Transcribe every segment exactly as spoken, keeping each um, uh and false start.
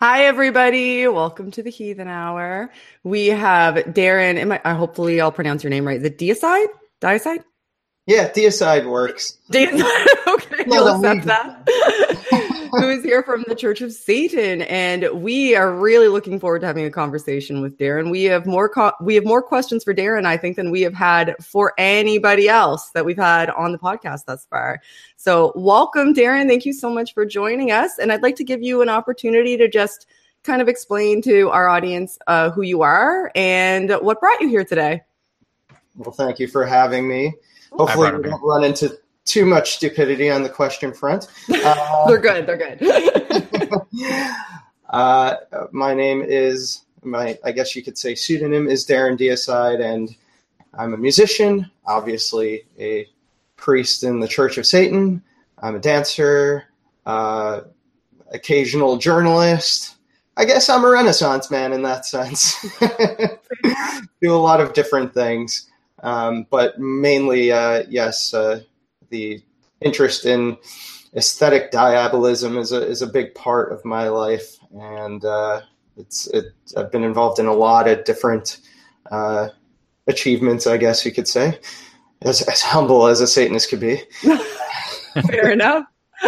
Hi, everybody. Welcome to the Heathen Hour. We have Darren. Am I, uh, hopefully, I'll pronounce your name right. Is it Deicide? Deicide? Yeah, Deicide works. Deicide. Okay, Not you'll a accept legal that. Who is here from the Church of Satan, and we are really looking forward to having a conversation with Darren. We have more co- we have more questions for Darren, I think, than we have had for anybody else that we've had on the podcast thus far. So, welcome, Darren. Thank you so much for joining us, and I'd like to give you an opportunity to just kind of explain to our audience uh, who you are and what brought you here today. Well, thank you for having me. Hopefully, we don't run into too much stupidity on the question front. Uh, they're good. They're good. uh, my name is, my I guess you could say pseudonym is Darren Deicide, and I'm a musician, obviously a priest in the Church of Satan. I'm a dancer, uh, occasional journalist. I guess I'm a Renaissance man in that sense. Do a lot of different things, um, but mainly, uh, yes, uh, the interest in aesthetic diabolism is a is a big part of my life, and uh, it's it. I've been involved in a lot of different uh, achievements, I guess you could say, as as humble as a Satanist could be. Fair enough.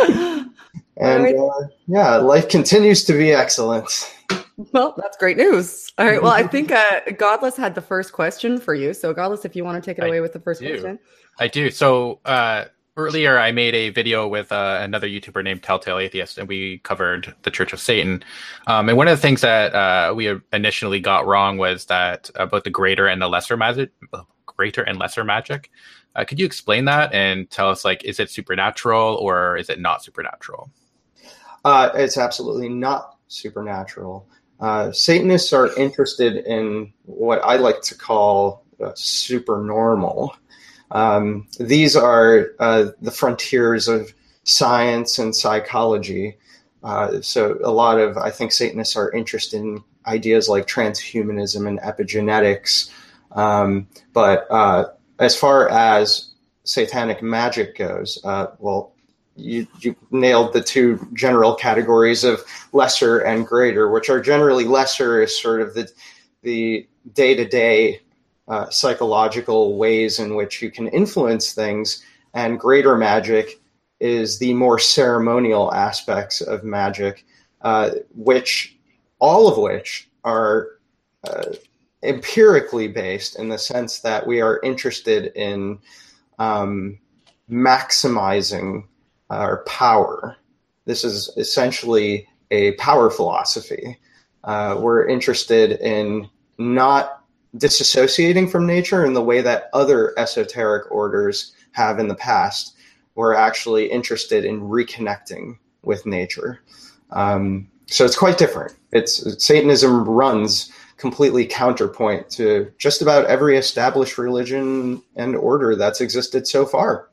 And right. uh, yeah, life continues to be excellent. Well, that's great news. All right. Well, I think uh, Godless had the first question for you. So, Godless, if you want to take it away I with the first do. question. I do. So, uh, earlier I made a video with uh, another YouTuber named Telltale Atheist, and we covered the Church of Satan. Um, and one of the things that uh, we initially got wrong was that about the greater and the lesser magic. Greater and lesser magic. Uh, could you explain that and tell us, like, is it supernatural or is it not supernatural? Uh, it's absolutely not supernatural. Uh, Satanists are interested in what I like to call uh, supernormal. Um, these are uh, the frontiers of science and psychology. Uh, so a lot of, I think, Satanists are interested in ideas like transhumanism and epigenetics. Um, but uh, as far as satanic magic goes, uh, well, You, you nailed the two general categories of lesser and greater, which are generally lesser is sort of the the day-to-day uh, psychological ways in which you can influence things, and greater magic is the more ceremonial aspects of magic, uh, which all of which are uh, empirically based in the sense that we are interested in um, maximizing our power. This is essentially a power philosophy. Uh, we're interested in not disassociating from nature in the way that other esoteric orders have in the past. We're actually interested in reconnecting with nature. Um, so it's quite different. It's Satanism runs completely counterpoint to just about every established religion and order that's existed so far.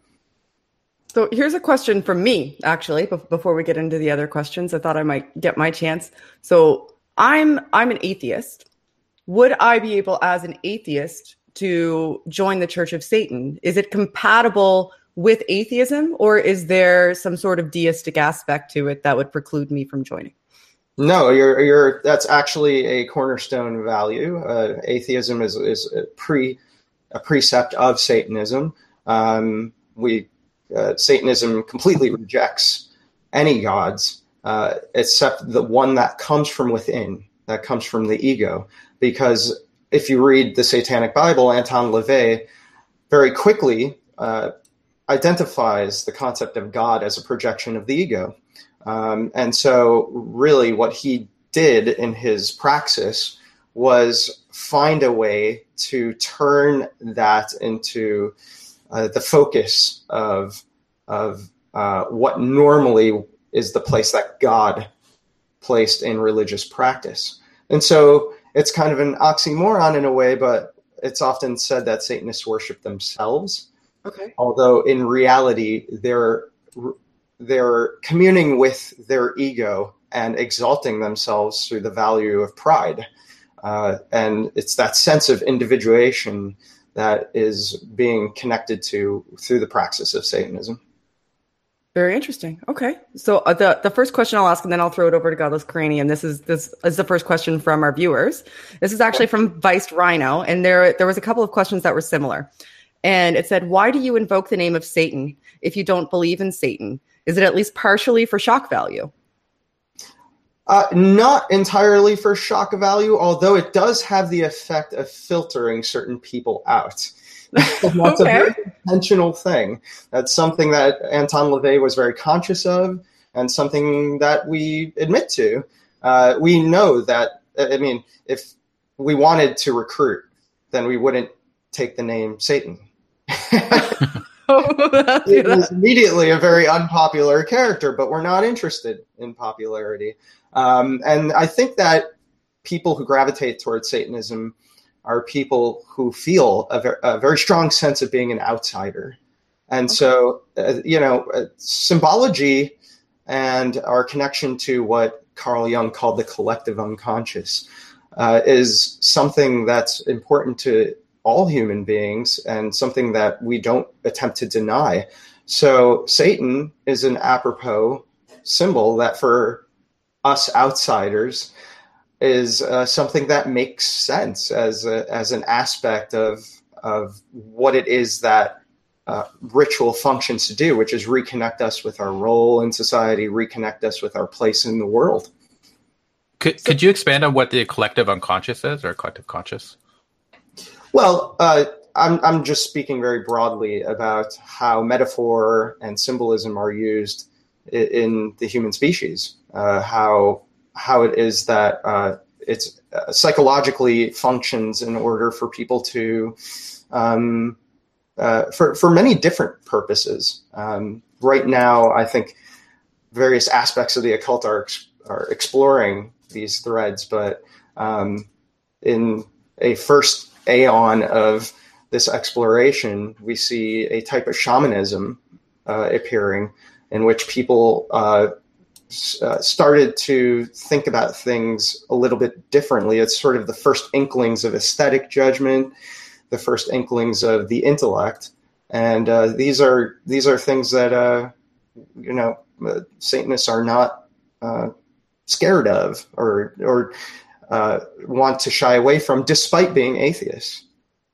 So here's a question from me, actually, before we get into the other questions. I thought I might get my chance. So I'm I'm an atheist. Would I be able, as an atheist, to join the Church of Satan? Is it compatible with atheism, or is there some sort of deistic aspect to it that would preclude me from joining? No, you're you're. That's actually a cornerstone value. Uh, atheism is is a pre a precept of Satanism. Um, we. Uh, Satanism completely rejects any gods uh, except the one that comes from within, that comes from the ego. Because if you read the Satanic Bible, Anton LaVey very quickly uh, identifies the concept of God as a projection of the ego. Um, and so really what he did in his praxis was find a way to turn that into Uh, the focus of of uh, what normally is the place that God placed in religious practice. And so it's kind of an oxymoron in a way, but it's often said that Satanists worship themselves. Okay. Although in reality, they're they're communing with their ego and exalting themselves through the value of pride. Uh, and it's that sense of individuation that is being connected to through the praxis of Satanism. Very interesting. Okay. So uh, the, the first question I'll ask, and then I'll throw it over to Godless Cranium. This is this is the first question from our viewers. This is actually from Viced Rhino, and there there was a couple of questions that were similar. And it said, why do you invoke the name of Satan if you don't believe in Satan? Is it at least partially for shock value? Uh, not entirely for shock value, although it does have the effect of filtering certain people out. That's okay. A very intentional thing. That's something that Anton LaVey was very conscious of, and something that we admit to. Uh, we know that, I mean, if we wanted to recruit, then we wouldn't take the name Satan. It is immediately a very unpopular character, but we're not interested in popularity. Um, and I think that people who gravitate towards Satanism are people who feel a, ver- a very strong sense of being an outsider. And okay. so, uh, you know, uh, symbology and our connection to what Carl Jung called the collective unconscious uh, is something that's important to all human beings and something that we don't attempt to deny. So Satan is an apropos symbol that for us outsiders is uh, something that makes sense as a, as an aspect of of what it is that uh, ritual functions to do, which is reconnect us with our role in society, reconnect us with our place in the world. Could could you expand on what the collective unconscious is, or collective conscious? Well, uh, I'm I'm just speaking very broadly about how metaphor and symbolism are used in, in the human species. Uh, how how it is that uh, it's uh, psychologically functions in order for people to, um, uh, for for many different purposes. Um, right now, I think various aspects of the occult are are exploring these threads, but um, in a first aeon of this exploration, we see a type of shamanism uh, appearing, in which people uh, uh, started to think about things a little bit differently. It's sort of the first inklings of aesthetic judgment, the first inklings of the intellect, and uh, these are these are things that uh, you know uh, Satanists are not uh, scared of or or uh, want to shy away from, despite being atheists.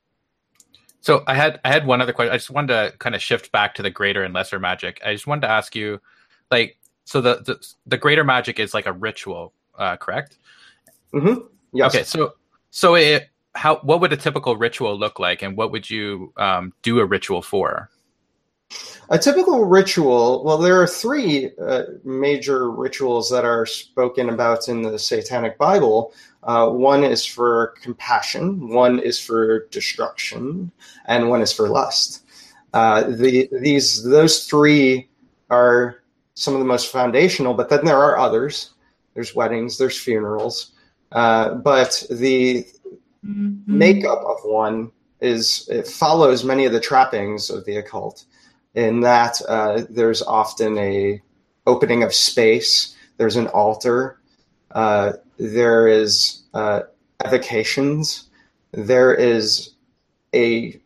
So I had I had one other question. I just wanted to kind of shift back to the greater and lesser magic. I just wanted to ask you, like, so the the, the greater magic is like a ritual, uh, correct? Mm-hmm. Yes. Okay. So so it how what would a typical ritual look like, and what would you um, do a ritual for? A typical ritual. Well, there are three uh, major rituals that are spoken about in the Satanic Bible. Uh, one is for compassion, one is for destruction, and one is for lust. Uh, the, these, those three are some of the most foundational, but then there are others. There's weddings, there's funerals. Uh, but the mm-hmm. makeup of one is, it follows many of the trappings of the occult, in that uh, there's often a opening of space, there's an altar, uh, there is uh, evocations, there is a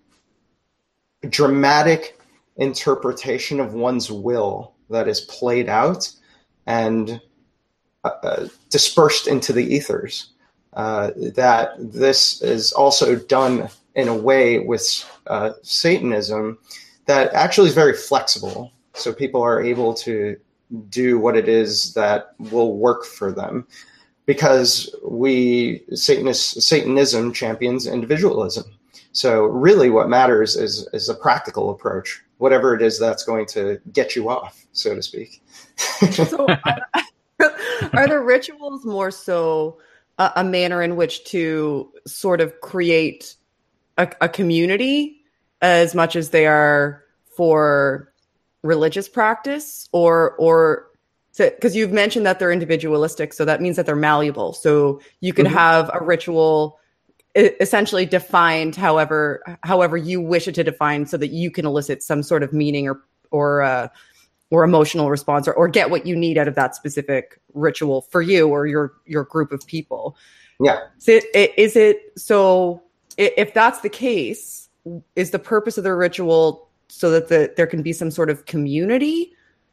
dramatic interpretation of one's will that is played out and uh, dispersed into the ethers. Uh, that this is also done in a way with uh, Satanism that actually is very flexible. So people are able to do what it is that will work for them, because we Satanist, Satanism champions individualism. So really what matters is, is a practical approach, whatever it is that's going to get you off, so to speak. So are, are the rituals more so a, a manner in which to sort of create a, a community as much as they are for religious practice, or, or, because you've mentioned that they're individualistic, so that means that they're malleable. So you could mm-hmm. have a ritual essentially defined however however you wish it to define, so that you can elicit some sort of meaning or or uh, or emotional response, or, or get what you need out of that specific ritual for you or your your group of people. Yeah. So it, is it so? If that's the case, is the purpose of the ritual so that the, there can be some sort of community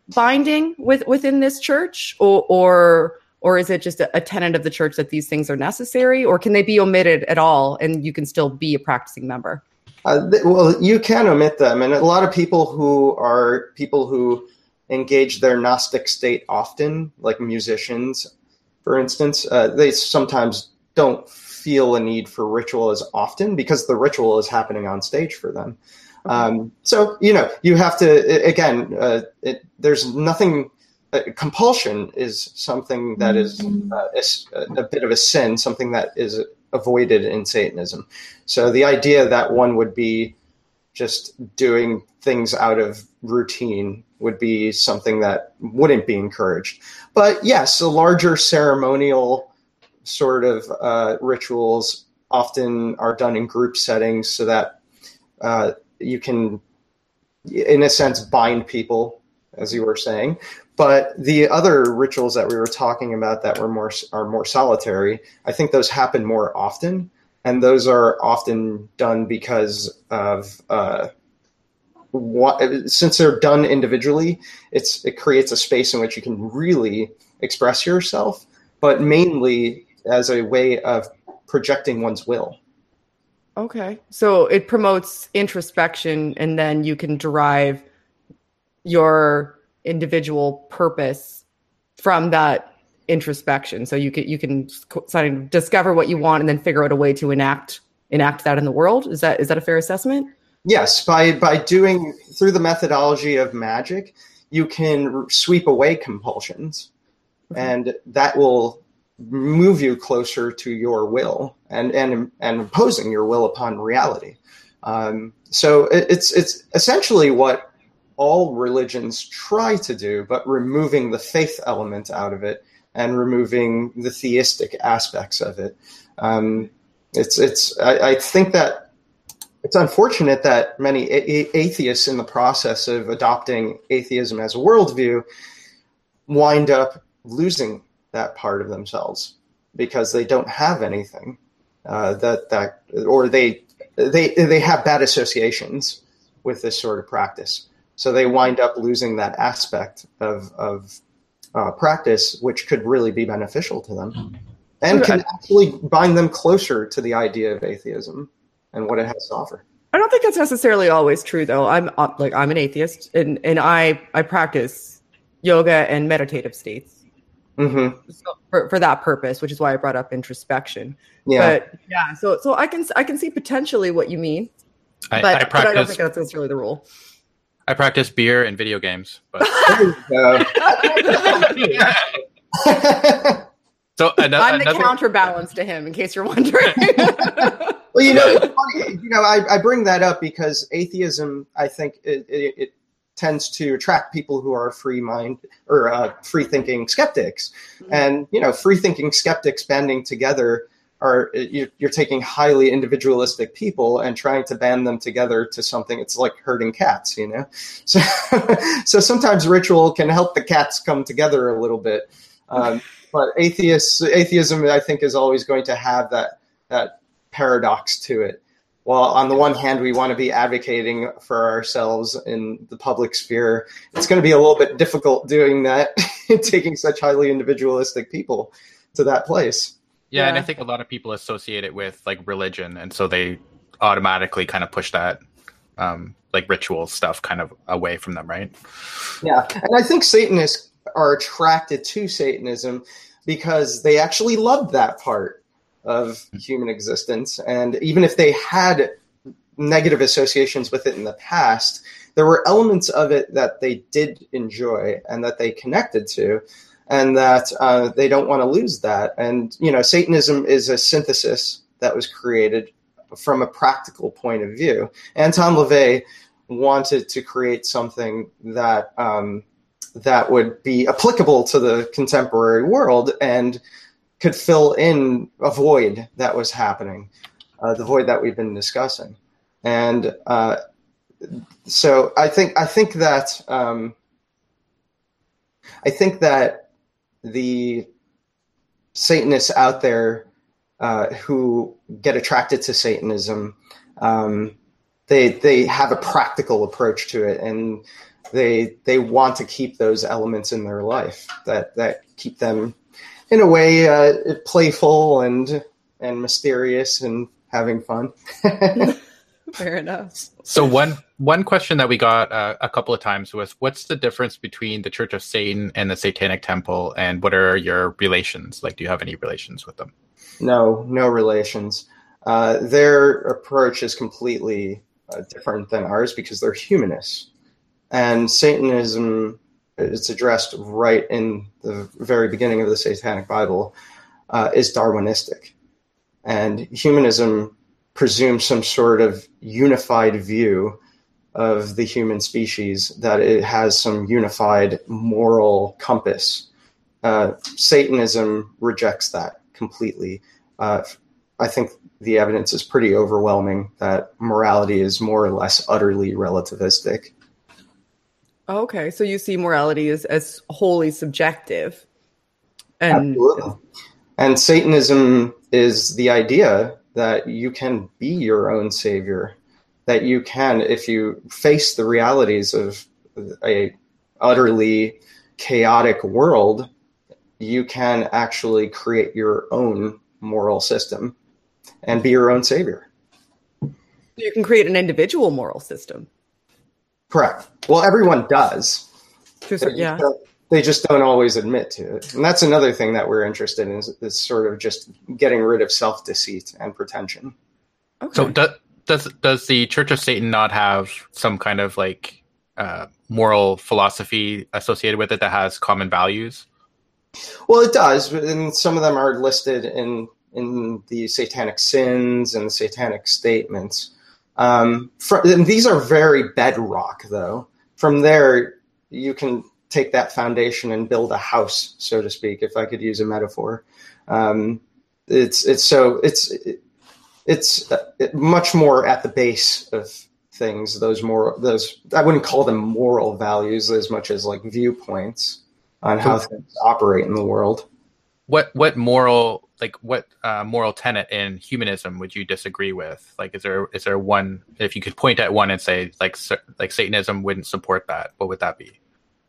binding with within this church, or or or is it just a, a tenet of the church that these things are necessary, or can they be omitted at all and you can still be a practicing member? Uh, th- well, you can omit them, and a lot of people who are people who engage their Gnostic state often, like musicians, for instance, uh, they sometimes don't feel a need for ritual as often because the ritual is happening on stage for them. Okay. Um, so, you know, you have to, again, uh, it, there's nothing, uh, compulsion is something that is uh, a, a bit of a sin, something that is avoided in Satanism. So the idea that one would be just doing things out of routine would be something that wouldn't be encouraged. But yes, the larger ceremonial sort of uh, rituals often are done in group settings so that uh, you can, in a sense, bind people, as you were saying. But the other rituals that we were talking about that were more are more solitary, I think those happen more often, and those are often done because of uh, what, since they're done individually, it's it creates a space in which you can really express yourself, but mainly as a way of projecting one's will. Okay, so it promotes introspection, and then you can derive your individual purpose from that introspection. So you can you can sort of discover what you want and then figure out a way to enact enact that in the world. Is that is that a fair assessment? Yes, by by doing through the methodology of magic, you can sweep away compulsions, mm-hmm. and that will move you closer to your will and and and imposing your will upon reality. Um, so it, it's it's essentially what all religions try to do, but removing the faith element out of it and removing the theistic aspects of it. Um, it's it's I, I think that it's unfortunate that many a- atheists in the process of adopting atheism as a worldview wind up losing that part of themselves because they don't have anything uh, that that or they they they have bad associations with this sort of practice. So they wind up losing that aspect of, of uh, practice, which could really be beneficial to them and can actually bind them closer to the idea of atheism and what it has to offer. I don't think that's necessarily always true, though. I'm uh, like I'm an atheist, and, and I, I practice yoga and meditative states mm-hmm. so for, for that purpose, which is why I brought up introspection. Yeah, but yeah. So so I can I can see potentially what you mean, I, but, I practice, but I don't think that's necessarily the rule. I practice beer and video games, but so another, I'm the another... counterbalance to him, in case you're wondering. Well, you know, it's funny. You know, I, I bring that up because atheism, I think, it, it, it tends to attract people who are free mind or uh, free thinking skeptics, mm-hmm. and you know, free thinking skeptics banding together. Are you're taking highly individualistic people and trying to band them together to something. It's like herding cats, you know. So, so sometimes ritual can help the cats come together a little bit. Um, but atheists, atheism, I think, is always going to have that that paradox to it. While on the one hand, we want to be advocating for ourselves in the public sphere, it's going to be a little bit difficult doing that, taking such highly individualistic people to that place. Yeah, Yeah, and I think a lot of people associate it with like religion, and so they automatically kind of push that um, like ritual stuff kind of away from them, right? Yeah, and I think Satanists are attracted to Satanism because they actually loved that part of human existence, and even if they had negative associations with it in the past, there were elements of it that they did enjoy and that they connected to. And that uh, they don't want to lose that. And, you know, Satanism is a synthesis that was created from a practical point of view. Anton LaVey wanted to create something that um, that would be applicable to the contemporary world and could fill in a void that was happening, uh, the void that we've been discussing. And uh, so I think I think that um, I think that the Satanists out there uh, who get attracted to Satanism, um, they they have a practical approach to it, and they they want to keep those elements in their life that that keep them in a way uh, playful and and mysterious and having fun. Fair enough. So one one question that we got uh, a couple of times was, what's the difference between the Church of Satan and the Satanic Temple, and what are your relations? Like, do you have any relations with them? No, no relations. Uh, their approach is completely uh, different than ours because they're humanists. And Satanism, it's addressed right in the very beginning of the Satanic Bible, uh, is Darwinistic. And humanism presumes some sort of unified view of the human species, that it has some unified moral compass. Uh, Satanism rejects that completely. Uh, I think the evidence is pretty overwhelming that morality is more or less utterly relativistic. Okay, so you see morality as, as wholly subjective. And Absolutely. And Satanism is the idea that you can be your own savior, that you can, if you face the realities of a utterly chaotic world, you can actually create your own moral system and be your own savior. You can create an individual moral system. Correct. Well, everyone does. Just, they, yeah. just they just don't always admit to it. And that's another thing that we're interested in, is, is sort of just getting rid of self-deceit and pretension. Okay. So do, does does the Church of Satan not have some kind of like uh, moral philosophy associated with it that has common values? Well, it does, and some of them are listed in in the Satanic Sins and the Satanic Statements. Um, for, and these are very bedrock, though. From there, you can take that foundation and build a house, so to speak, if I could use a metaphor. Um, it's it's so it's it, it's it, much more at the base of things. Those more those I wouldn't call them moral values as much as like viewpoints on how things operate in the world. What what moral like what uh, moral tenet in humanism would you disagree with? Like, is there is there one, if you could point at one and say like like Satanism wouldn't support that, what would that be?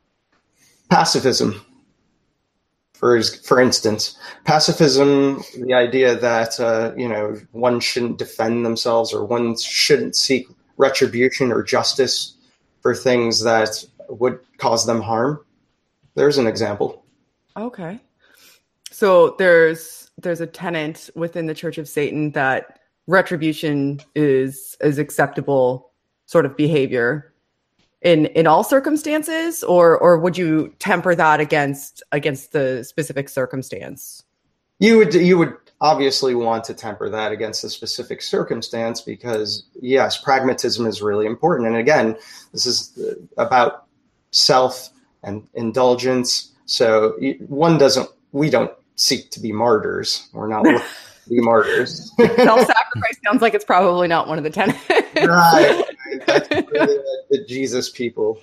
Pacifism, for for instance, pacifism, the idea that uh, you know one shouldn't defend themselves or one shouldn't seek retribution or justice for things that would cause them harm. There's an example. Okay. So there's there's a tenet within the Church of Satan that retribution is is acceptable sort of behavior in in all circumstances, or or would you temper that against against the specific circumstance? You would you would obviously want to temper that against the specific circumstance, because yes, pragmatism is really important. And again, this is about self and indulgence. So one doesn't we don't seek to be martyrs. We're not looking to be martyrs. Self-sacrifice sounds like it's probably not one of the tenets. Right. That's really the, the Jesus people.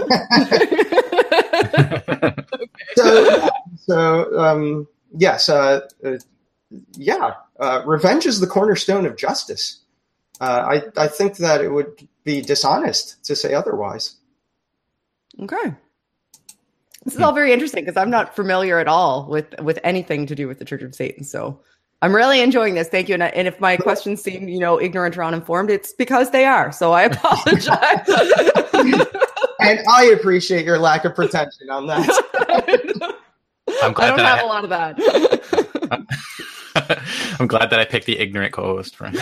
Okay. So, so um, yes, uh, uh, yeah, uh, revenge is the cornerstone of justice. Uh, I, I think that it would be dishonest to say otherwise. Okay. This is all very interesting because I'm not familiar at all with, with anything to do with the Church of Satan. So I'm really enjoying this. Thank you. And, and if my questions seem, you know, ignorant or uninformed, it's because they are. So I apologize. And I appreciate your lack of pretension on that. I'm glad I don't that have I, a lot of that. I'm glad that I picked the ignorant co-host. For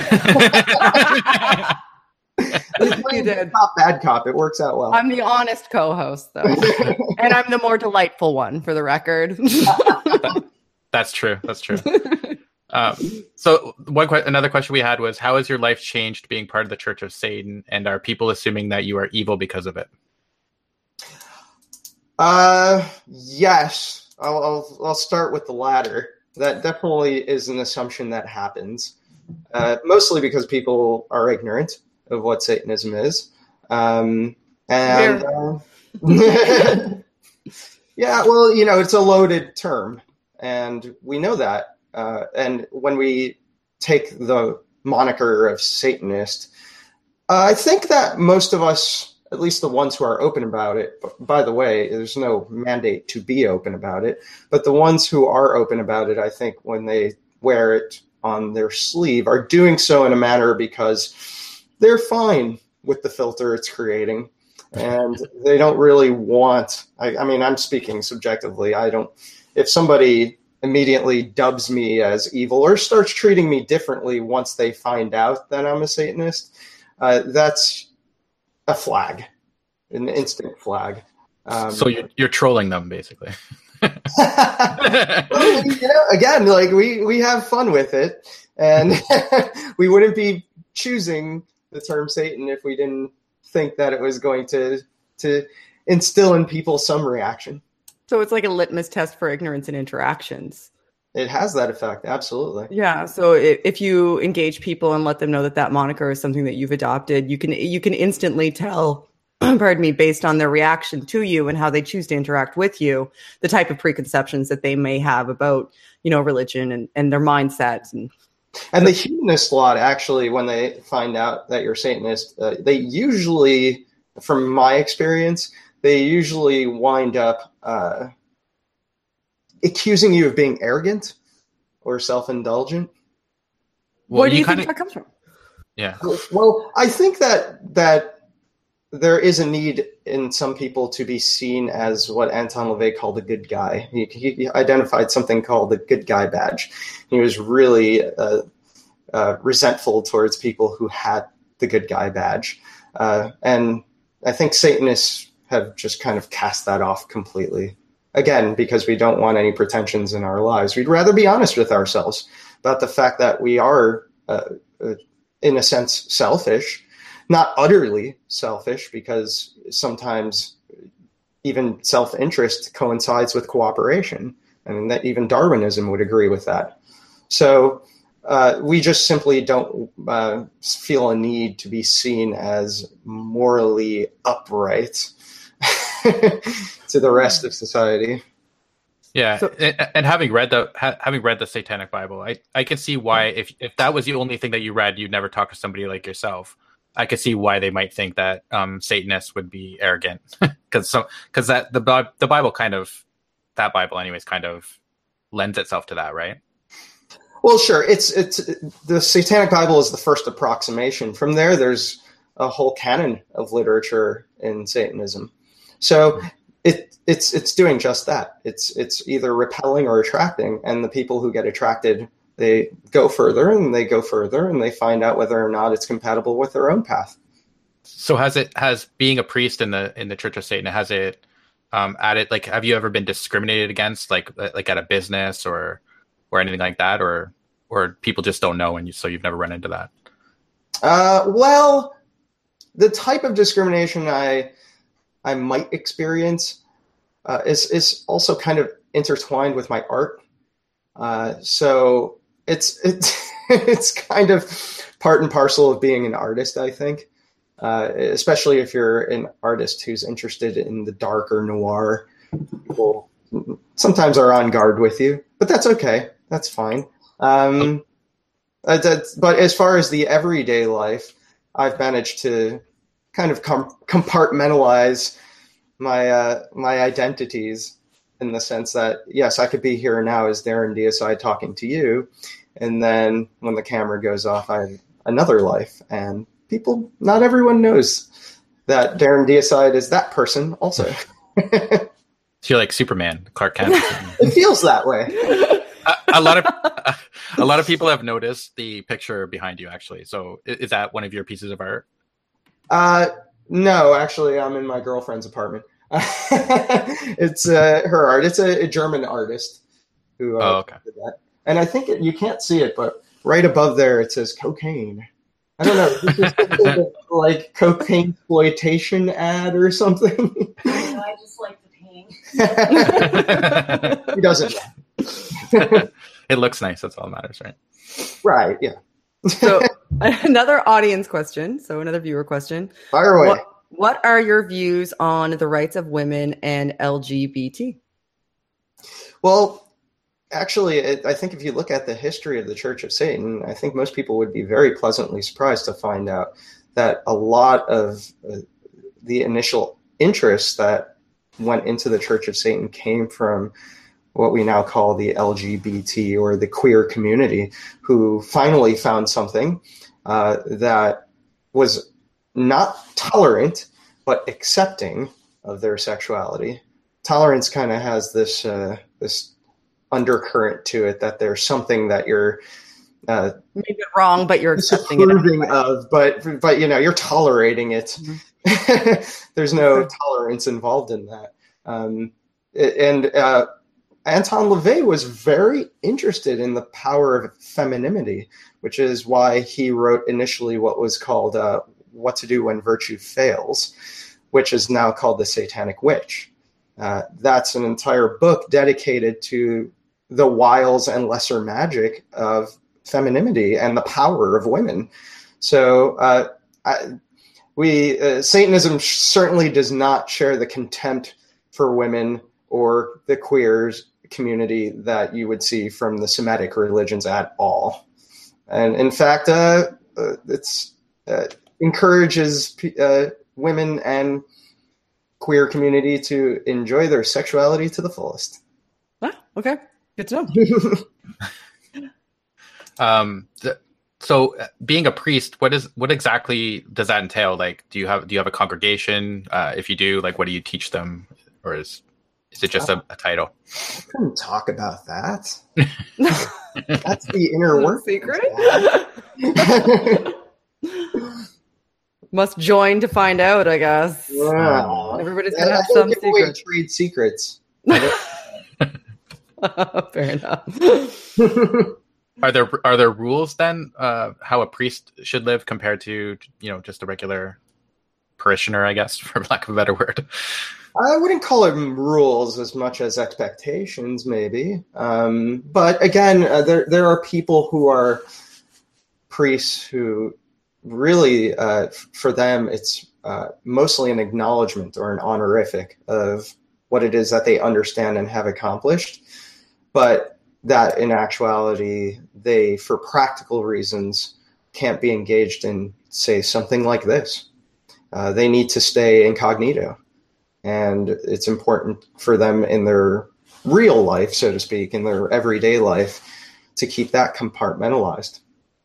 You did. Cop, bad cop. It works out well. I'm the honest co-host, though. And I'm the more delightful one, for the record. That's true. That's true. Um, so one que- another question we had was, how has your life changed being part of the Church of Satan? And are people assuming that you are evil because of it? Uh, yes. I'll, I'll, I'll start with the latter. That definitely is an assumption that happens. Uh, mostly because people are ignorant of what Satanism is. Um, and uh, yeah, well, you know, it's a loaded term, and we know that. Uh, and when we take the moniker of Satanist, uh, I think that most of us at least the ones who are open about it. By the way, there's no mandate to be open about it, but the ones who are open about it, I think when they wear it on their sleeve are doing so in a manner because they're fine with the filter it's creating. And they don't really want, I, I mean, I'm speaking subjectively. I don't, if somebody immediately dubs me as evil or starts treating me differently once they find out that I'm a Satanist, uh, that's a flag, an instant flag. Um, so you're, you're trolling them, basically. Well, you know, again, like we, we have fun with it, and we wouldn't be choosing the term Satan if we didn't think that it was going to to instill in people some reaction. So it's like a litmus test for ignorance in interactions. It has that effect, absolutely. Yeah. So if, if you engage people and let them know that that moniker is something that you've adopted, you can you can instantly tell, pardon me, based on their reaction to you and how they choose to interact with you, the type of preconceptions that they may have about, you know, religion and, and their mindsets. And and the humanist lot, actually, when they find out that you're Satanist, uh, they usually, from my experience, they usually wind up uh, accusing you of being arrogant or self-indulgent. Well, Where do you, you think of, that comes from? Yeah. Well, I think that that there is a need in some people to be seen as what Anton LaVey called a good guy. He, he identified something called the good guy badge. He was really uh, uh, resentful towards people who had the good guy badge. Uh, and I think Satanists have just kind of cast that off completely. Again, because we don't want any pretensions in our lives. We'd rather be honest with ourselves about the fact that we are, uh, uh, in a sense, selfish. Not utterly selfish, because sometimes even self-interest coincides with cooperation. I mean, that even Darwinism would agree with that. So uh, we just simply don't uh, feel a need to be seen as morally upright to the rest of society. Yeah, so, and, and having read the ha, having read the Satanic Bible, I, I can see why if if that was the only thing that you read, you'd never talk to somebody like yourself. I could see why they might think that um, Satanists would be arrogant, because so because that the the Bible kind of that Bible anyways kind of lends itself to that, right? Well, sure. It's it's the Satanic Bible is the first approximation. From there, there's a whole canon of literature in Satanism. So it it's it's doing just that. It's it's either repelling or attracting, and the people who get attracted, they go further and they go further and they find out whether or not it's compatible with their own path. So has it has being a priest in the in the Church of Satan, has it um, added, like, have you ever been discriminated against, like like at a business or or anything like that, or or people just don't know and you, so you've never run into that? Uh, well, the type of discrimination I I might experience uh, is is also kind of intertwined with my art. Uh, so it's it's it's kind of part and parcel of being an artist, I think. Uh, especially if you're an artist who's interested in the dark or noir, people sometimes are on guard with you, but that's okay. That's fine. Um, uh, that's, but as far as the everyday life, I've managed to kind of com- compartmentalize my uh, my identities in the sense that, yes, I could be here now as Darren Deicide talking to you, and then when the camera goes off, I have another life, and people, not everyone knows that Darren Deicide is that person also. So you're like Superman, Clark Kent. It feels that way. a, a lot of a, a lot of people have noticed the picture behind you, actually. So is that one of your pieces of art? Uh, no, actually, I'm in my girlfriend's apartment. It's uh, her art. It's a, a German artist who uh, oh, okay. did that. And I think it, you can't see it, but right above there it says cocaine. I don't know. This is a, like cocaine exploitation ad or something. No, I just like the pain. He doesn't. It looks nice. That's all that matters, right? Right. Yeah. So another audience question. So another viewer question. Fire away. What, what are your views on the rights of women and L G B T? Well, actually, it, I think if you look at the history of the Church of Satan, I think most people would be very pleasantly surprised to find out that a lot of uh, the initial interest that went into the Church of Satan came from what we now call the L G B T or the queer community, who finally found something uh, that was not tolerant, but accepting of their sexuality. Tolerance kind of has this uh, this undercurrent to it, that there's something that you're uh, maybe it wrong, but you're accepting it anyway. of, but but you know, you're tolerating it. Mm-hmm. There's no tolerance involved in that. Um, and uh, Anton LaVey was very interested in the power of femininity, which is why he wrote initially what was called uh, What to Do When Virtue Fails, which is now called The Satanic Witch. Uh, that's an entire book dedicated to the wiles and lesser magic of femininity and the power of women. So uh, I, we uh, Satanism certainly does not share the contempt for women or the queers community that you would see from the Semitic religions at all. And in fact, uh, uh, it's uh, encourages uh, women and queer community to enjoy their sexuality to the fullest. Ah, okay. Good to know. um, th- so being a priest, what is, what exactly does that entail? Like, do you have, do you have a congregation? Uh, if you do, like, what do you teach them? Or is, is it just a, a title? I couldn't talk about that. That's the inner work secret. Must join to find out, I guess. Yeah. Everybody's gonna have some secrets. Trade secrets. Fair enough. Are there are there rules then, uh, how a priest should live compared to, you know, just a regular parishioner, I guess, for lack of a better word? I wouldn't call them rules as much as expectations, maybe. Um, but again, uh, there there are people who are priests who really, uh, f- for them, it's uh, mostly an acknowledgement or an honorific of what it is that they understand and have accomplished. But that in actuality, they, for practical reasons, can't be engaged in, say, something like this. Uh, they need to stay incognito. And it's important for them in their real life, so to speak, in their everyday life, to keep that compartmentalized.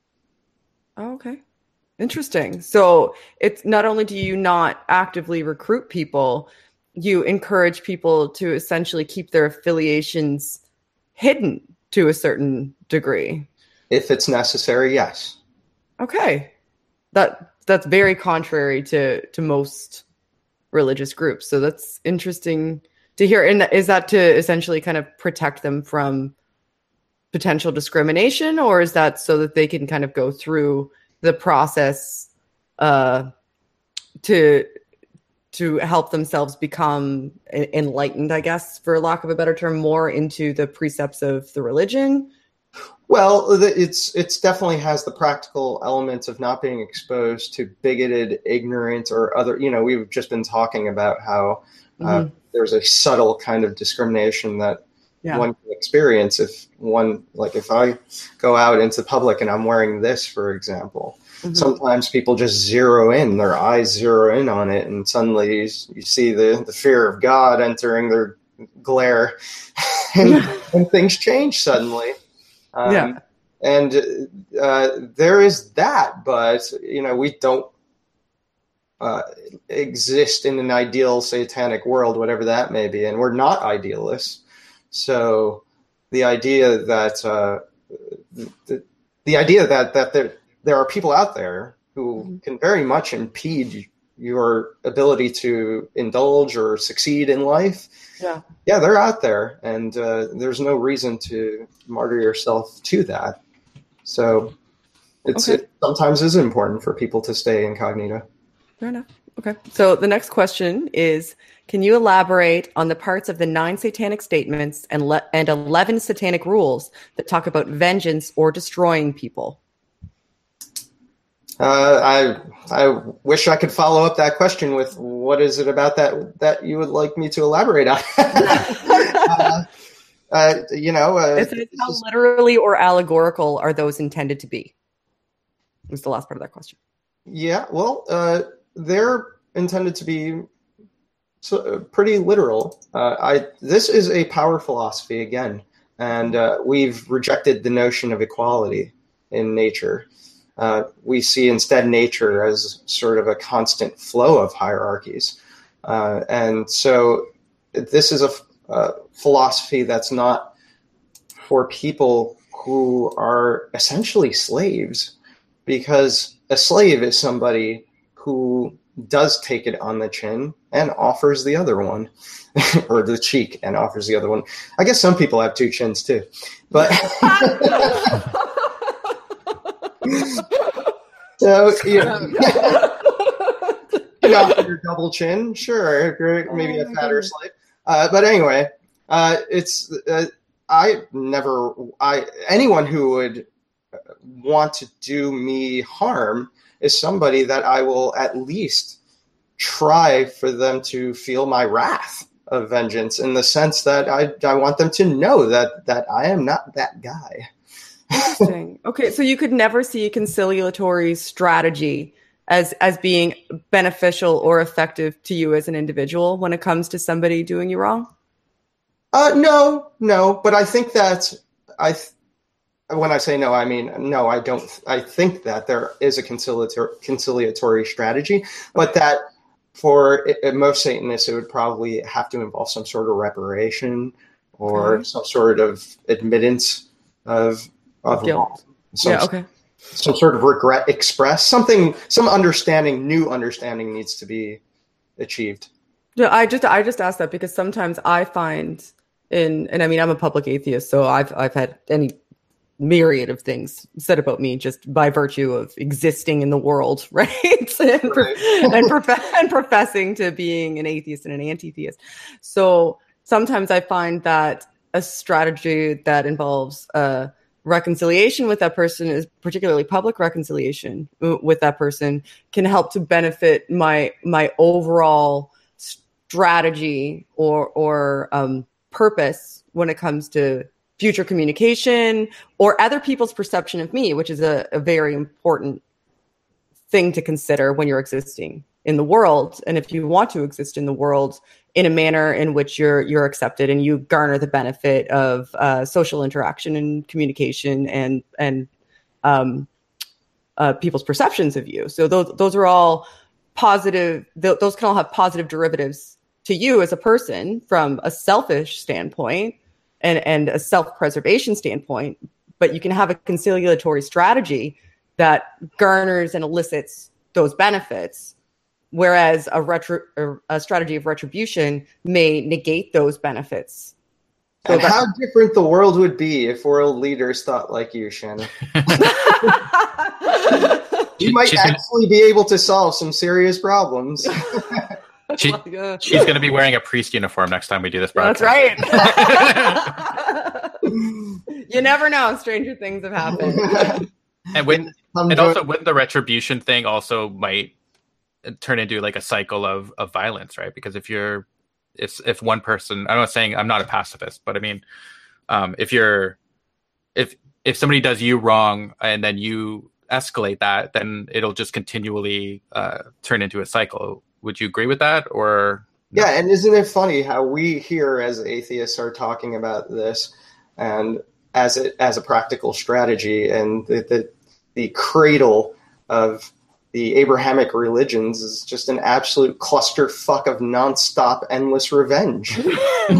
Oh, okay. Interesting. So it's not only do you not actively recruit people, you encourage people to essentially keep their affiliations hidden to a certain degree. If it's necessary, yes. Okay. That that's very contrary to, to most religious groups. So that's interesting to hear. And is that to essentially kind of protect them from potential discrimination, or is that so that they can kind of go through the process uh, to to help themselves become enlightened, I guess, for lack of a better term, more into the precepts of the religion? Well, it's it's definitely has the practical elements of not being exposed to bigoted, ignorant, or other, you know, we've just been talking about how uh, mm-hmm. there's a subtle kind of discrimination that yeah. one can experience if one, like if I go out into public and I'm wearing this, for example, mm-hmm. sometimes people just zero in, their eyes zero in on it, and suddenly you, you see the, the fear of God entering their glare, and, and things change suddenly. Um, yeah. And uh, there is that, but, you know, we don't uh, exist in an ideal satanic world, whatever that may be, and we're not idealists. So the idea that uh, the, the idea that, that there, there are people out there who mm-hmm. can very much impede your ability to indulge or succeed in life. Yeah. Yeah, they're out there, and uh, there's no reason to martyr yourself to that. So it's okay. It sometimes is important for people to stay incognito. Fair enough. Okay. So the next question is, can you elaborate on the parts of the nine satanic statements and le- and eleven satanic rules that talk about vengeance or destroying people? Uh, I I wish I could follow up that question with what is it about that that you would like me to elaborate on. uh, uh, you know, uh, it's, it's how literally or allegorical are those intended to be? Was the last part of that question. Yeah, well, uh, they're intended to be so, pretty literal. Uh, I this is a power philosophy again, and uh, we've rejected the notion of equality in nature. Uh, we see instead nature as sort of a constant flow of hierarchies, uh, and so this is a, a philosophy that's not for people who are essentially slaves, because a slave is somebody who does take it on the chin and offers the other one, or the cheek and offers the other one. I guess some people have two chins too, but so you know, you offer your double chin, sure, if you're maybe a fatter slave. Uh, but anyway, uh, it's uh, I never I anyone who would want to do me harm is somebody that I will at least try for them to feel my wrath of vengeance, in the sense that I, I want them to know that, that I am not that guy. Interesting. Okay, so you could never see a conciliatory strategy as as being beneficial or effective to you as an individual when it comes to somebody doing you wrong? Uh, no, no, but I think that I. Th- When I say no, I mean no. I don't. I think that there is a conciliatory, conciliatory strategy, but that for it, most Satanists, it would probably have to involve some sort of reparation or okay. some sort of admittance of of guilt. Some, yeah. Okay. Some sort of regret expressed. Something. Some understanding. New understanding needs to be achieved. Yeah. I just. I just asked that because sometimes I find in, and I mean, I'm a public atheist, so I've I've had any. myriad of things said about me just by virtue of existing in the world, right? and, right. and, prof- and professing to being an atheist and an anti-theist. So sometimes I find that a strategy that involves uh, reconciliation with that person, is particularly public reconciliation with that person, can help to benefit my my overall strategy or or um, purpose when it comes to future communication or other people's perception of me, which is a, a very important thing to consider when you're existing in the world. And if you want to exist in the world in a manner in which you're you're accepted and you garner the benefit of uh, social interaction and communication and and um, uh, people's perceptions of you. So those those are all positive. Th- those can all have positive derivatives to you as a person from a selfish standpoint. And, and a self-preservation standpoint, but you can have a conciliatory strategy that garners and elicits those benefits, whereas a, retro, a strategy of retribution may negate those benefits. So and how different the world would be if world leaders thought like you, Shannon. You might She's actually gonna... be able to solve some serious problems. She, she's going to be wearing a priest uniform next time we do this broadcast. That's right. You never know. Stranger things have happened. And when, and also when the retribution thing also might turn into like a cycle of, of violence, right? Because if you're, if if one person, I'm not saying I'm not a pacifist, but I mean, um, if you're, if if somebody does you wrong and then you escalate that, then it'll just continually uh, turn into a cycle. Would you agree with that, or no? Yeah? And isn't it funny how we here as atheists are talking about this and as it as a practical strategy, and the the, the cradle of the Abrahamic religions is just an absolute clusterfuck of nonstop, endless revenge. In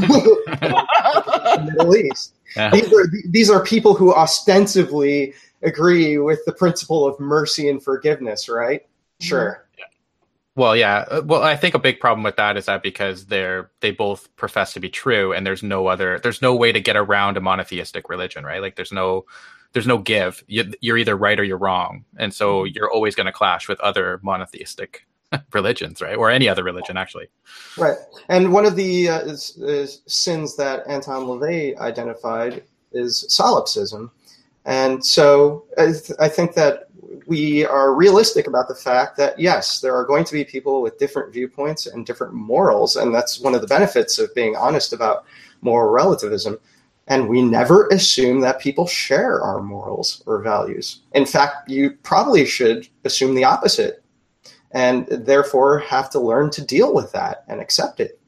the Middle East. Yeah. These are these are people who ostensibly agree with the principle of mercy and forgiveness, right? Sure. Well, yeah. Well, I think a big problem with that is that because they're they both profess to be true, and there's no other, there's no way to get around a monotheistic religion, right? Like there's no, there's no give. You, you're either right or you're wrong, and so you're always going to clash with other monotheistic religions, right? Or any other religion, actually. Right. And one of the uh, is, is sins that Anton LaVey identified is solipsism, and so I, th- I think that we are realistic about the fact that, yes, there are going to be people with different viewpoints and different morals, and that's one of the benefits of being honest about moral relativism. And we never assume that people share our morals or values. In fact, you probably should assume the opposite. and therefore have to learn to deal with that and accept it.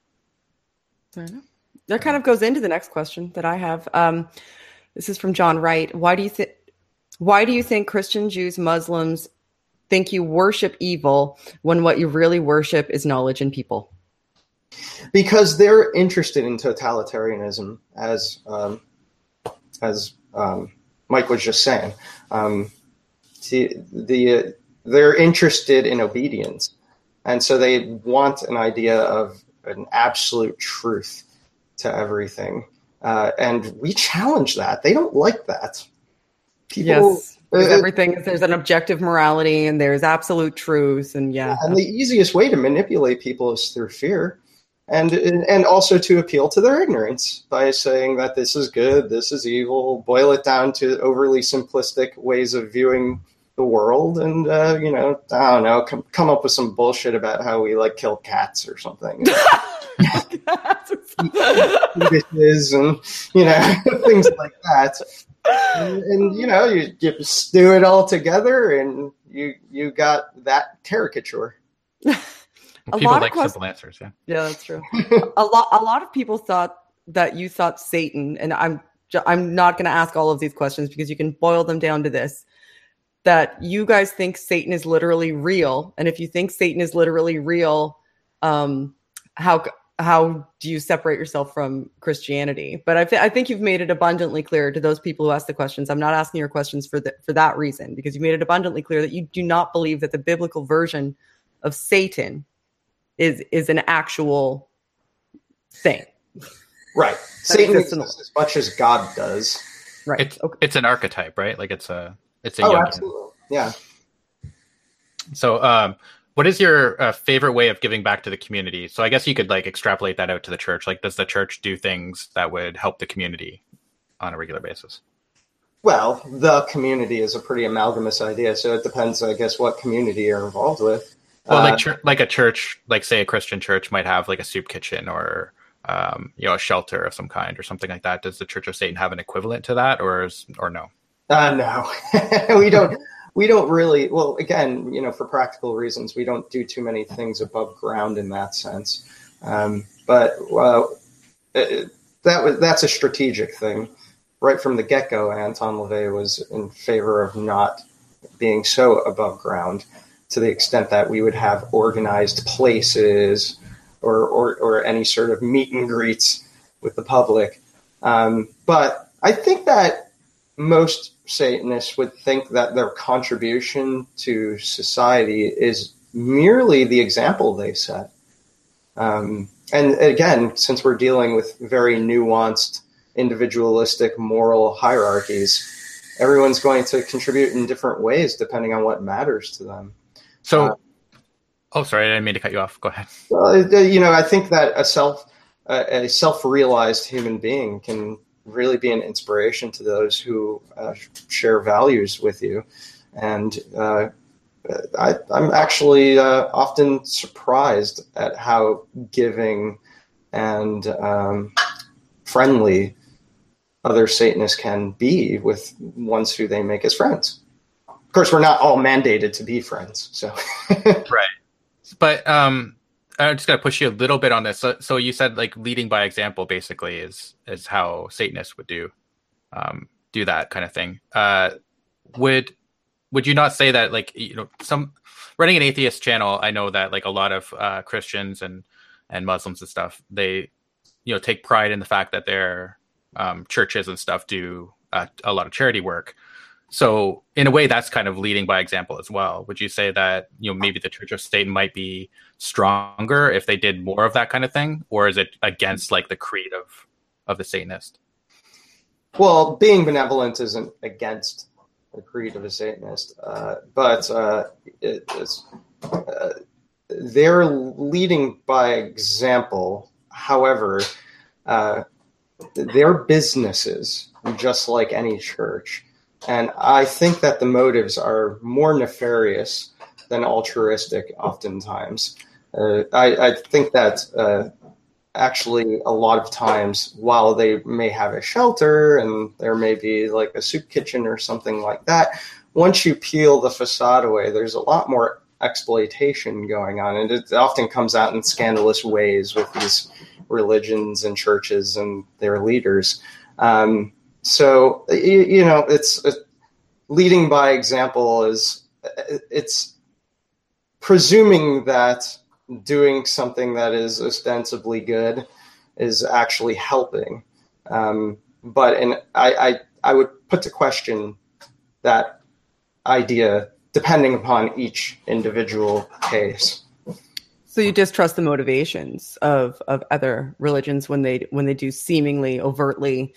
That kind of goes into the next question that I have. Um, this is from John Wright. Why do you think? Why do you think Christian, Jews, Muslims think you worship evil when what you really worship is knowledge and people? Because they're interested in totalitarianism, as um, as um, Mike was just saying. Um, the, the uh, they're interested in obedience, and so they want an idea of an absolute truth to everything, uh, and we challenge that. They don't like that. People, yes, uh, everything. There's an objective morality, and there's absolute truth, and yeah. And the easiest way to manipulate people is through fear. And and also to appeal to their ignorance by saying that this is good, this is evil, boil it down to overly simplistic ways of viewing the world, and, uh, you know, I don't know, come, come up with some bullshit about how we, like, kill cats or something. Fetuses and, you know, things like that. And, and you know, you, you stew it all together, and you you got that caricature. A people lot like of simple answers, yeah. Yeah, that's true. a lot, a lot of people thought that you thought Satan, and I'm, I'm not going to ask all of these questions because you can boil them down to this: that you guys think Satan is literally real, and if you think Satan is literally real, um, how how do you separate yourself from Christianity? But I, th- I think you've made it abundantly clear to those people who ask the questions. I'm not asking your questions for the, for that reason, because you made it abundantly clear that you do not believe that the biblical version of Satan is is an actual thing. Right. Satan exists as much as God does. Right. It's, okay. It's an archetype, right? Like it's a it's a oh, Jungian. Absolutely. Yeah. So um what is your uh, favorite way of giving back to the community? So I guess you could like extrapolate that out to the church. Like, does the church do things that would help the community on a regular basis? Well, the community is a pretty amalgamous idea, so it depends, I guess, what community you're involved with. Well, like uh, ch- like a church, like say a Christian church might have like a soup kitchen or um, you know, a shelter of some kind or something like that. Does the Church of Satan have an equivalent to that, or is, or no? Uh, no, we don't. We don't really. Well, again, you know, for practical reasons, we don't do too many things above ground in that sense. Um, but well, it, that was that's a strategic thing. Right from the get-go, Anton LaVey was in favor of not being so above ground, to the extent that we would have organized places or, or, or any sort of meet and greets with the public. Um, but I think that most Satanists would think that their contribution to society is merely the example they set. Um, and again, since we're dealing with very nuanced, individualistic moral hierarchies, everyone's going to contribute in different ways depending on what matters to them. So, uh, oh, sorry, I didn't mean to cut you off. Go ahead. Well, you know, I think that a self, uh, a self-realized human being can really be an inspiration to those who uh, share values with you. And uh, I, I'm actually uh, often surprised at how giving and um, friendly other Satanists can be with ones who they make as friends. Of course, we're not all mandated to be friends. So, right. But um, I'm just going to push you a little bit on this. So, so you said like leading by example, basically, is is how Satanists would do um, do that kind of thing. Uh, would would you not say that, like, you know, some running an atheist channel? I know that like a lot of uh, Christians and and Muslims and stuff, they you know take pride in the fact that their um, churches and stuff do uh, a lot of charity work. So in a way, that's kind of leading by example as well. Would you say that, you know, maybe the Church of Satan might be stronger if they did more of that kind of thing? Or is it against like the creed of, of the Satanist? Well, being benevolent isn't against the creed of a Satanist, uh, but uh, it, it's, uh, they're leading by example. However, uh, they're businesses, just like any church. And I think that the motives are more nefarious than altruistic oftentimes. Uh, I, I think that uh, actually a lot of times, while they may have a shelter and there may be like a soup kitchen or something like that, once you peel the facade away, there's a lot more exploitation going on, and it often comes out in scandalous ways with these religions and churches and their leaders. Um, so you, you know, it's uh, leading by example is it's presuming that doing something that is ostensibly good is actually helping. Um, but and I, I I would put to question that idea depending upon each individual case. So you distrust the motivations of, of other religions when they when they do seemingly overtly,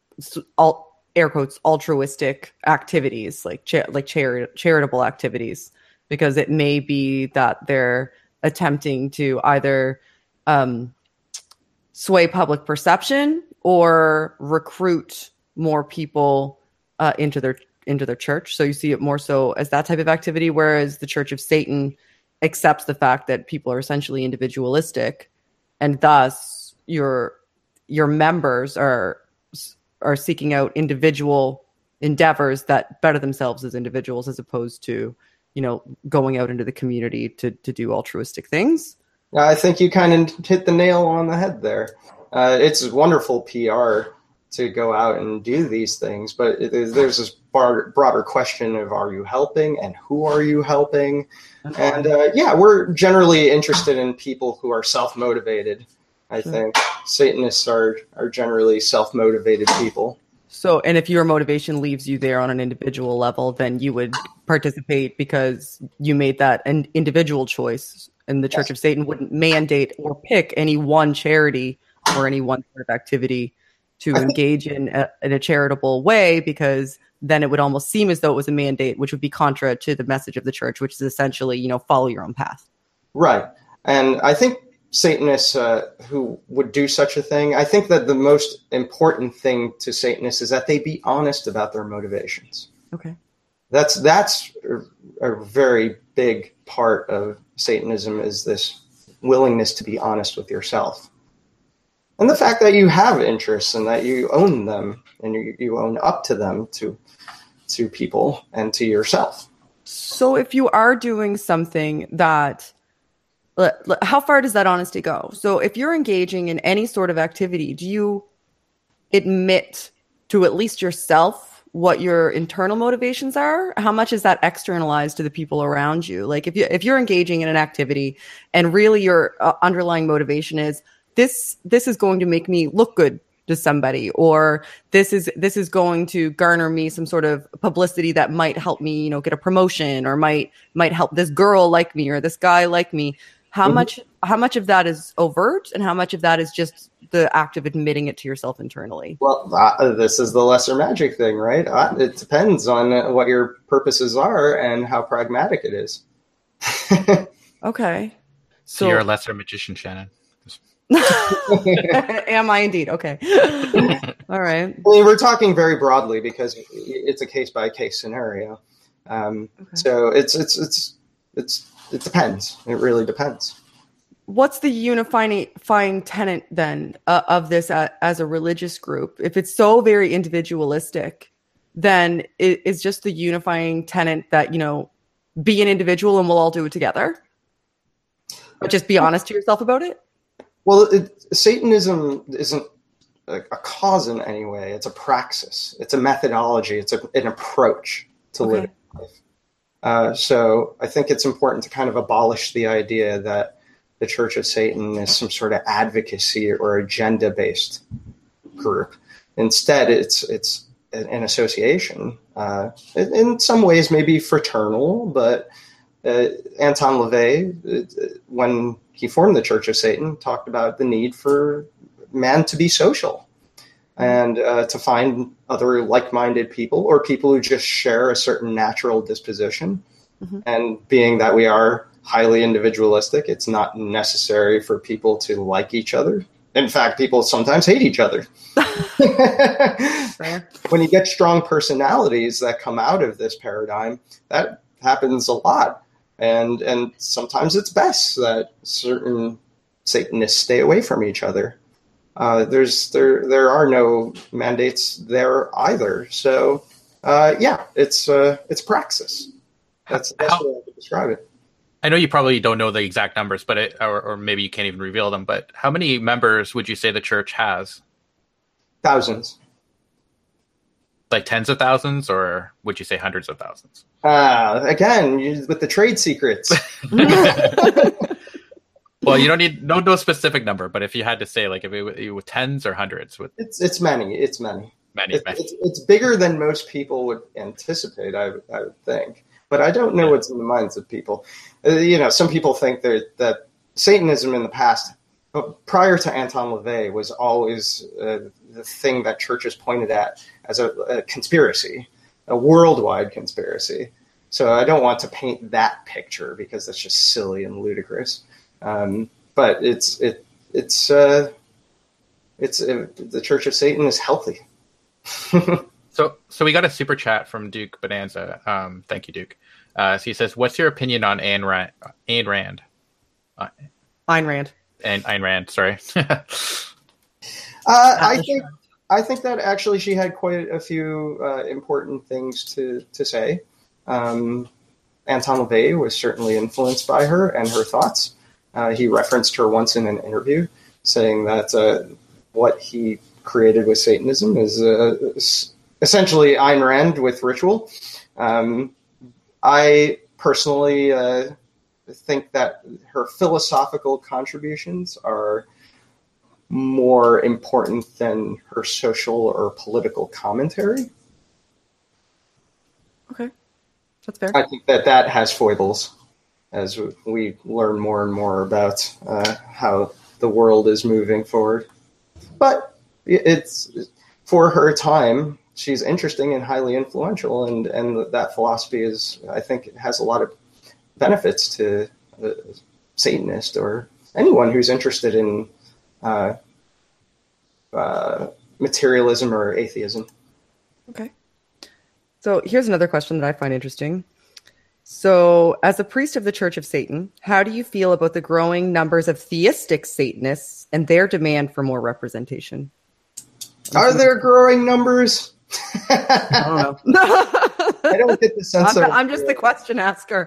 all, air quotes, altruistic activities like cha- like chari- charitable activities, because it may be that they're attempting to either um, sway public perception or recruit more people uh, into their into their church. So you see it more so as that type of activity, whereas the Church of Satan accepts the fact that people are essentially individualistic, and thus your your members are are seeking out individual endeavors that better themselves as individuals, as opposed to, you know, going out into the community to to do altruistic things. I think you kind of hit the nail on the head there. Uh, it's wonderful P R to go out and do these things, but it, there's this bar, broader question of, are you helping and who are you helping? Okay. And uh, yeah, we're generally interested in people who are self-motivated. I sure. think Satanists are, are generally self-motivated people. So, and if your motivation leaves you there on an individual level, then you would participate because you made that an individual choice, and the Church yes. of Satan wouldn't mandate or pick any one charity or any one sort of activity to engage in a, in a charitable way, because then it would almost seem as though it was a mandate, which would be contra to the message of the church, which is essentially, you know, follow your own path. Right. And I think Satanists uh, who would do such a thing, I think that the most important thing to Satanists is that they be honest about their motivations. Okay. That's, that's a, a very big part of Satanism, is this willingness to be honest with yourself. And the fact that you have interests and that you own them and you, you own up to them, to to people and to yourself. So if you are doing something that, how far does that honesty go? So if you're engaging in any sort of activity, do you admit to at least yourself what your internal motivations are? How much is that externalized to the people around you? Like if you if you're engaging in an activity and really your uh, underlying motivation is, This this is going to make me look good to somebody, or this is this is going to garner me some sort of publicity that might help me, you know, get a promotion, or might might help this girl like me or this guy like me. How mm-hmm. much how much of that is overt, and how much of that is just the act of admitting it to yourself internally? Well, uh, this is the lesser magic thing, right? Uh, it depends on what your purposes are and how pragmatic it is. Okay, so, so you're a lesser magician, Shannon. Am I indeed? Okay. All right. I mean, we're talking very broadly because it's a case by case scenario. Um, okay. So it's, it's, it's, it's, it depends. It really depends. What's the unifying tenet then uh, of this uh, as a religious group? If it's so very individualistic, then it, it's just the unifying tenet that, you know, be an individual and we'll all do it together. But just be honest to yourself about it. Well, it, Satanism isn't a, a cause in any way. It's a praxis. It's a methodology. It's a, an approach to okay. living life. Uh, so I think it's important to kind of abolish the idea that the Church of Satan is some sort of advocacy or agenda-based group. Instead, it's it's an association. Uh, in, in some ways, maybe fraternal, but uh, Anton LaVey, uh, when he formed the Church of Satan, talked about the need for man to be social and uh, to find other like-minded people, or people who just share a certain natural disposition. Mm-hmm. And being that we are highly individualistic, it's not necessary for people to like each other. In fact, people sometimes hate each other. When you get strong personalities that come out of this paradigm, that happens a lot. And and sometimes it's best that certain Satanists stay away from each other. Uh, there's there there are no mandates there either. So uh, yeah, it's uh, it's praxis. That's that's how, how I would describe it. I know you probably don't know the exact numbers, but it, or, or maybe you can't even reveal them. But how many members would you say the church has? Thousands. Like tens of thousands, or would you say hundreds of thousands? Uh, again, you, with the trade secrets. Well, you don't need no no specific number, but if you had to say, like, if it, it was tens or hundreds, with it's it's many. It's many. Many, it's, many. It's, it's bigger than most people would anticipate. I I would think, but I don't know what's in the minds of people. Uh, you know, some people think that that Satanism in the past, but prior to Anton LaVey, was always uh, the thing that churches pointed at as a, a conspiracy, a worldwide conspiracy. So I don't want to paint that picture because that's just silly and ludicrous. Um, but it's it it's uh, it's uh, the Church of Satan is healthy. so so we got a super chat from Duke Bonanza. Um, thank you, Duke. Uh, so he says, "What's your opinion on Ayn Rand?" Ayn Rand. Uh, Ayn Rand. And Ayn Rand. Sorry. uh, I think I think that actually she had quite a few uh, important things to to say. Um, Anton LaVey was certainly influenced by her and her thoughts. Uh, he referenced her once in an interview, saying that uh, what he created with Satanism is uh, essentially Ayn Rand with ritual. Um, I personally uh, think that her philosophical contributions are more important than her social or political commentary. Okay, that's fair. I think that that has foibles as we learn more and more about uh, how the world is moving forward. But it's for her time, she's interesting and highly influential, and, and that philosophy is, I think, it has a lot of benefits to a Satanist or anyone who's interested in uh, uh, materialism or atheism. Okay. So here's another question that I find interesting. So, as a priest of the Church of Satan, how do you feel about the growing numbers of theistic Satanists and their demand for more representation? Are there growing numbers? I don't know. I don't get the sense I'm, of... I'm just the question asker.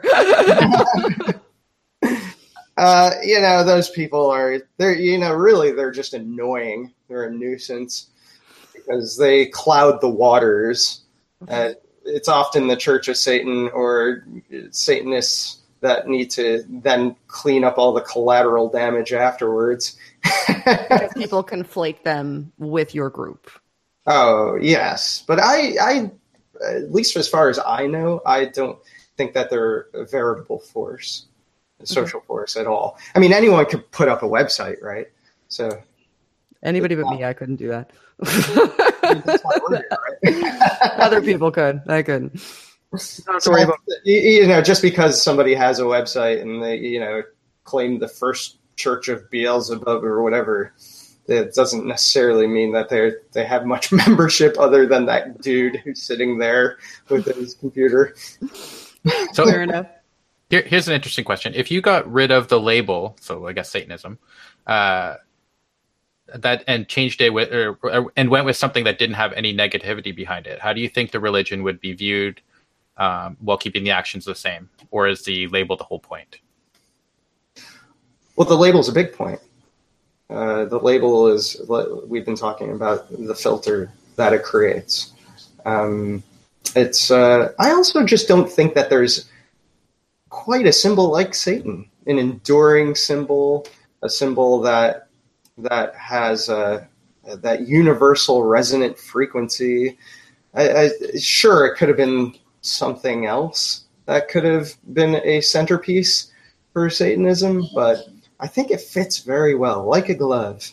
uh, you know, those people are, they're, you know, really, they're just annoying. They're a nuisance because they cloud the waters. Uh, it's often the Church of Satan or Satanists that need to then clean up all the collateral damage afterwards. Because people conflate them with your group. Oh, yes. But I, I, at least as far as I know, I don't think that they're a veritable force, a social okay. force at all. I mean, anyone could put up a website, right? So anybody but me, I couldn't do that. That's why we're here, right? Other people could. I couldn't. So, about- you know, just because somebody has a website and they, you know, claim the first church of Beelzebub or whatever, it doesn't necessarily mean that they they have much membership other than that dude who's sitting there with his computer. So fair enough. Here, here's an interesting question: if you got rid of the label, so I guess Satanism, uh, that and changed it with, or, or, and went with something that didn't have any negativity behind it, how do you think the religion would be viewed um, while keeping the actions the same, or is the label the whole point? Well, the label's a big point. Uh, the label is, we've been talking about the filter that it creates. Um, it's. Uh, I also just don't think that there's quite a symbol like Satan, an enduring symbol, a symbol that that has uh, that universal resonant frequency. I, I, sure, it could have been something else that could have been a centerpiece for Satanism, but I think it fits very well, like a glove.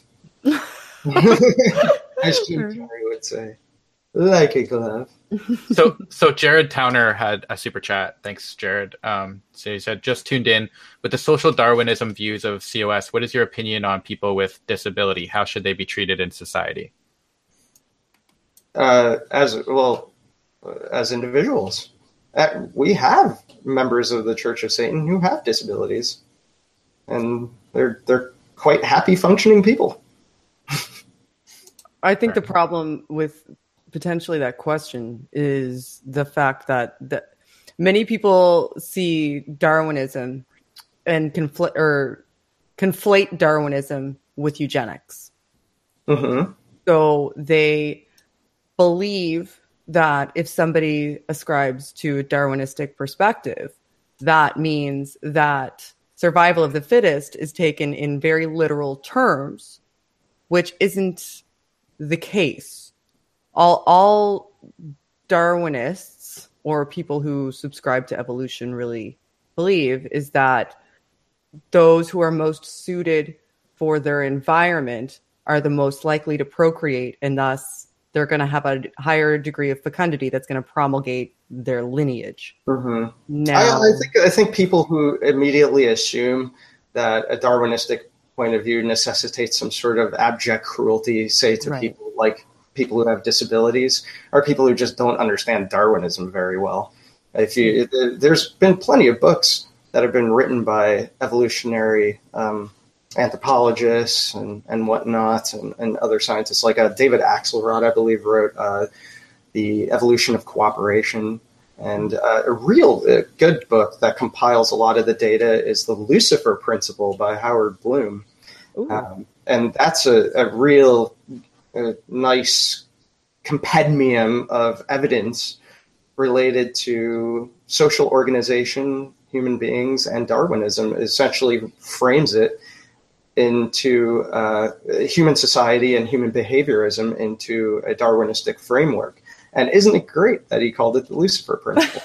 As Jim Carrey would say, like a glove. so, so Jared Towner had a super chat. Thanks, Jared. Um, so he said, just tuned in with the social Darwinism views of C O S. What is your opinion on people with disability? How should they be treated in society? Uh, as well, as individuals, uh, we have members of the Church of Satan who have disabilities. And they're they're quite happy functioning people. I think the problem with potentially that question is the fact that that many people see Darwinism and conflict or conflate Darwinism with eugenics. Mm-hmm. So they believe that if somebody ascribes to a Darwinistic perspective, that means that survival of the fittest is taken in very literal terms, which isn't the case. All, all Darwinists or people who subscribe to evolution really believe is that those who are most suited for their environment are the most likely to procreate, and thus they're going to have a higher degree of fecundity that's going to promulgate their lineage. Mm-hmm. Now, I, I think I think people who immediately assume that a Darwinistic point of view necessitates some sort of abject cruelty, say to Right. people like people who have disabilities, are people who just don't understand Darwinism very well. If you, there's been plenty of books that have been written by evolutionary um, anthropologists and, and whatnot, and, and other scientists. Like uh, David Axelrod, I believe, wrote uh, The Evolution of Cooperation. And uh, a real uh, good book that compiles a lot of the data is The Lucifer Principle by Howard Bloom. Um, and that's a, a real uh, nice compendium of evidence related to social organization, human beings, and Darwinism. It essentially frames it into uh, human society and human behaviorism into a Darwinistic framework. And isn't it great that he called it the Lucifer Principle?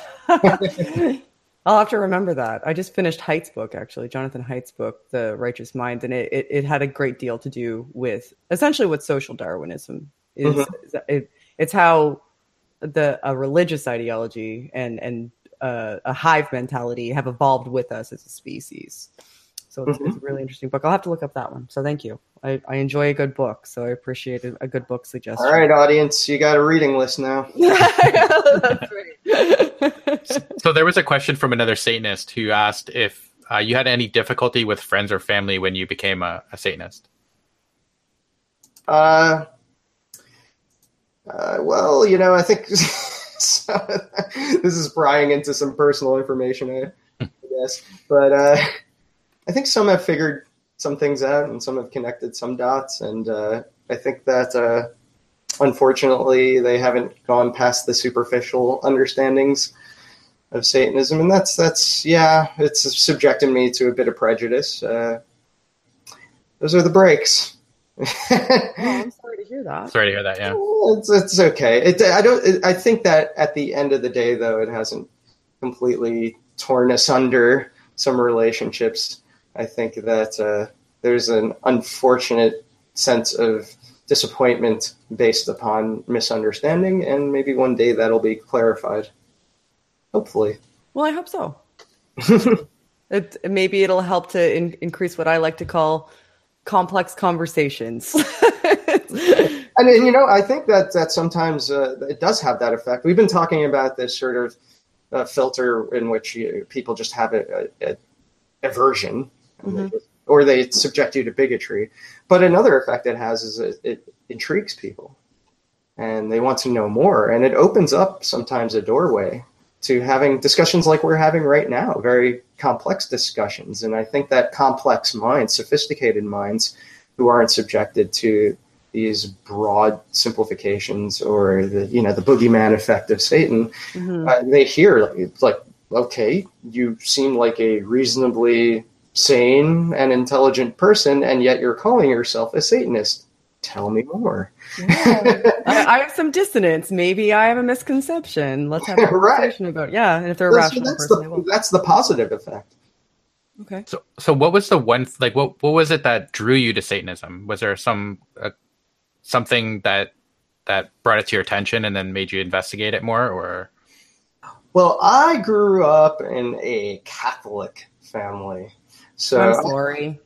I'll have to remember that. I just finished Haidt's book, actually, Jonathan Haidt's book, The Righteous Mind, and it, it, it had a great deal to do with essentially what social Darwinism is. Mm-hmm. It, it's how the a religious ideology and and uh, a hive mentality have evolved with us as a species. So it's, Mm-hmm. it's a really interesting book. I'll have to look up that one. So thank you. I, I enjoy a good book, so I appreciate a, a good book suggestion. All right, audience, you got a reading list now. That's right. So there was a question from another Satanist who asked if uh, you had any difficulty with friends or family when you became a, a Satanist. Uh, uh, well, you know, I think so, this is prying into some personal information, I, I guess. But uh, I think some have figured some things out and some have connected some dots. And uh, I think that, uh, unfortunately, they haven't gone past the superficial understandings of Satanism. And that's, that's yeah, it's subjected me to a bit of prejudice. Uh, those are the breaks. Oh, I'm sorry to hear that. Sorry to hear that, yeah. It's, it's okay. It, I don't. It, I think that at the end of the day, though, it hasn't completely torn asunder some relationships. I think that uh, there's an unfortunate sense of disappointment based upon misunderstanding, and maybe one day that'll be clarified. Hopefully. Well, I hope so. it, maybe it'll help to in, increase what I like to call complex conversations. And, and you know, I think that that sometimes uh, it does have that effect. We've been talking about this sort of uh, filter in which you, people just have a, a, a aversion, Mm-hmm. they just, or they subject you to bigotry. But another effect it has is it, it intrigues people, and they want to know more, and it opens up sometimes a doorway to having discussions like we're having right now, very complex discussions. And I think that complex minds, sophisticated minds who aren't subjected to these broad simplifications or the, you know, the boogeyman effect of Satan, Mm-hmm. uh, they hear like, it's like, okay, you seem like a reasonably sane and intelligent person, and yet you're calling yourself a Satanist. Tell me more. Yeah. I, I have some dissonance. Maybe I have a misconception. Let's have a conversation Right. about it. Yeah, and if they're a That's, rational that's, person, they the, will. that's the positive effect. Okay. So, so what was the one, like, what, what was it that drew you to Satanism? Was there some, uh, something that, that brought it to your attention and then made you investigate it more, or? Well, I grew up in a Catholic family. So I'm sorry.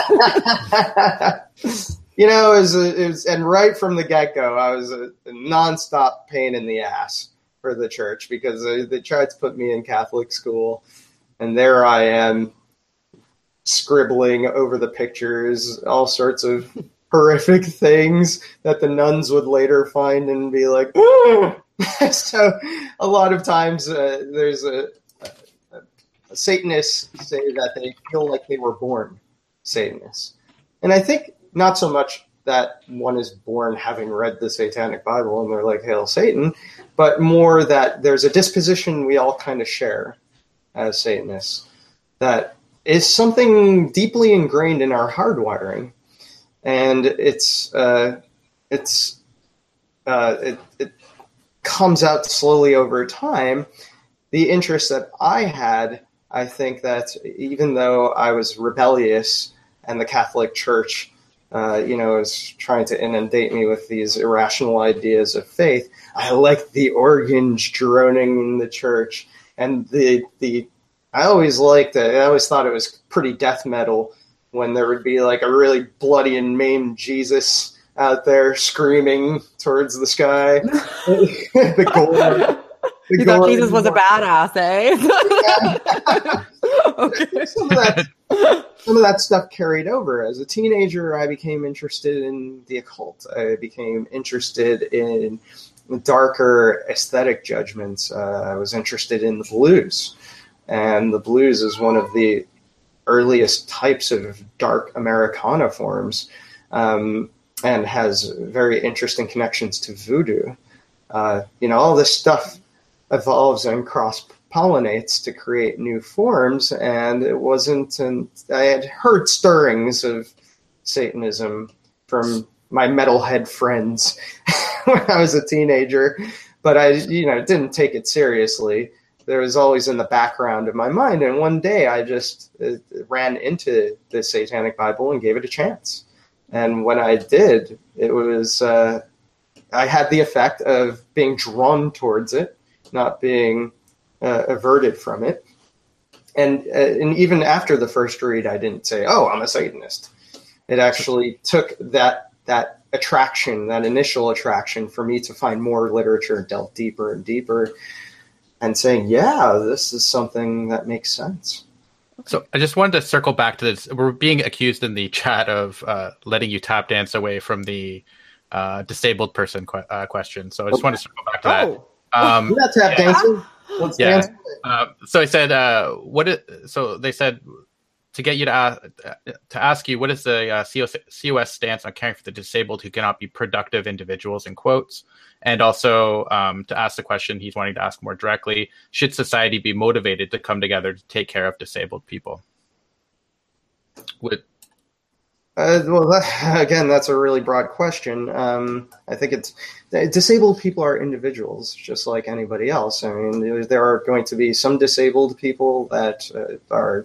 You know, it was, a, it was, and right from the get-go, I was a, a nonstop pain in the ass for the church because they, they tried to put me in Catholic school, and there I am scribbling over the pictures, all sorts of horrific things that the nuns would later find and be like, "Ooh!" So a lot of times uh, there's a, a Satanists say that they feel like they were born Satanists. And I think not so much that one is born having read the Satanic Bible and they're like, Hail Satan, but more that there's a disposition we all kind of share as Satanists that is something deeply ingrained in our hardwiring. And it's, uh, it's, uh, it, it comes out slowly over time. The interest that I had, I think that even though I was rebellious and the Catholic Church, uh, you know, is trying to inundate me with these irrational ideas of faith, I liked the organs droning in the church. And the, the, I always liked it. I always thought it was pretty death metal when there would be like a really bloody and maimed Jesus out there screaming towards the sky. the gore. You thought Jesus was a badass, eh? Okay. Some of that, some of that stuff carried over. As a teenager, I became interested in the occult. I became interested in darker aesthetic judgments. Uh, I was interested in the blues. And the blues is one of the earliest types of dark Americana forms, um, and has very interesting connections to voodoo. Uh, you know, all this stuff evolves and cross-pollinates to create new forms, and it wasn't, and I had heard stirrings of Satanism from my metalhead friends when I was a teenager, but I, you know, didn't take it seriously. There was always in the background of my mind, and one day I just uh, ran into the Satanic Bible and gave it a chance. And when I did, it was, uh, I had the effect of being drawn towards it, not being uh, averted from it. And uh, and even after the first read, I didn't say, oh, I'm a Satanist. It actually took that that attraction, that initial attraction, for me to find more literature, delve deeper and deeper, and saying, yeah, this is something that makes sense. So I just wanted to circle back to this. We're being accused in the chat of uh, letting you tap dance away from the uh, disabled person que- uh, question. So I just okay. want to circle back to that. Oh. Um, We're not tap yeah. dancing. Let's yeah. dance. Uh, so I said, uh, what? Is, so they said to get you to ask, to ask you, what is the uh, C O S stance on caring for the disabled who cannot be productive individuals, in quotes? And also um, to ask the question he's wanting to ask more directly: should society be motivated to come together to take care of disabled people? Would Uh, well, that, again, that's a really broad question. Um, I think it's disabled people are individuals, just like anybody else. I mean, there are going to be some disabled people that uh, are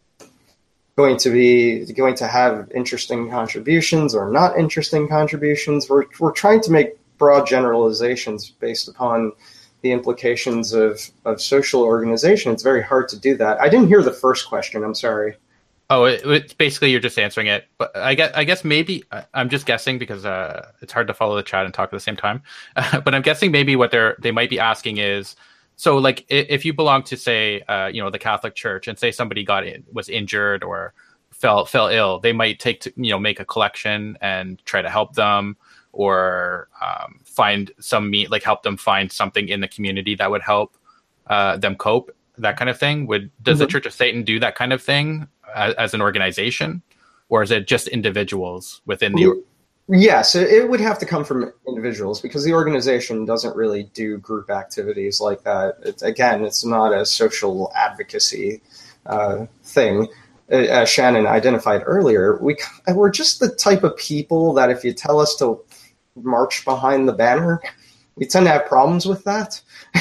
going to be going to have interesting contributions or not interesting contributions. We're we're trying to make broad generalizations based upon the implications of of social organization. It's very hard to do that. I didn't hear the first question. I'm sorry. Oh, it, it's basically you're just answering it, but I guess I guess maybe I'm just guessing because uh, it's hard to follow the chat and talk at the same time. Uh, but I'm guessing maybe what they're they might be asking is, so like if, if you belong to say uh, you know the Catholic Church and say somebody got in, was injured or fell fell ill, they might take to, you know make a collection and try to help them, or um, find some meat like help them find something in the community that would help uh, them cope, that kind of thing. Would does mm-hmm. the Church of Satan do that kind of thing as, as an organization, or is it just individuals within the? Yes, it would have to come from individuals because the organization doesn't really do group activities like that. It's, again, it's not a social advocacy uh, thing. As Shannon identified earlier, we, we're just the type of people that if you tell us to march behind the banner, we tend to have problems with that.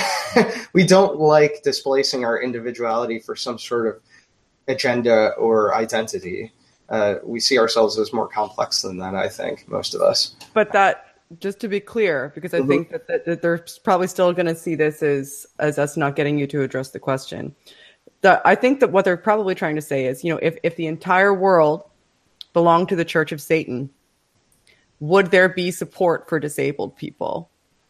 We don't like displacing our individuality for some sort of agenda or identity. Uh, we see ourselves as more complex than that, I think, most of us. But that, just to be clear, because I mm-hmm. think that, that, that they're probably still going to see this as, as us not getting you to address the question. The, I think that what they're probably trying to say is, you know, if, if the entire world belonged to the Church of Satan, would there be support for disabled people?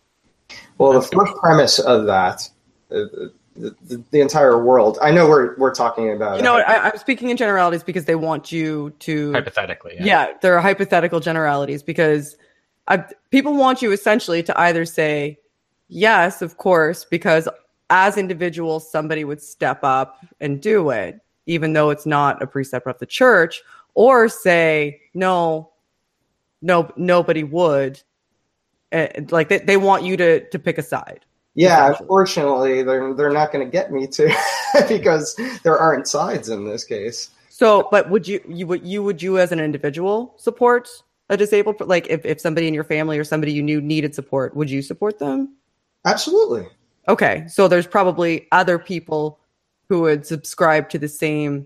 Well, the first premise of that, uh, the, the, the entire world, I know we're we're talking about... You know, I, I'm speaking in generalities because they want you to... Hypothetically, yeah. Yeah, there are hypothetical generalities because I, people want you essentially to either say, yes, of course, because as individuals, somebody would step up and do it, even though it's not a precept of the church, or say, no, no, nobody would. Uh, like they, they want you to, to pick a side. Yeah, unfortunately, they're, they're not going to get me to because there aren't sides in this case. So, but would you, you would, you, would you as an individual support a disabled, like if, if somebody in your family or somebody you knew needed support, would you support them? Absolutely. Okay. So there's probably other people who would subscribe to the same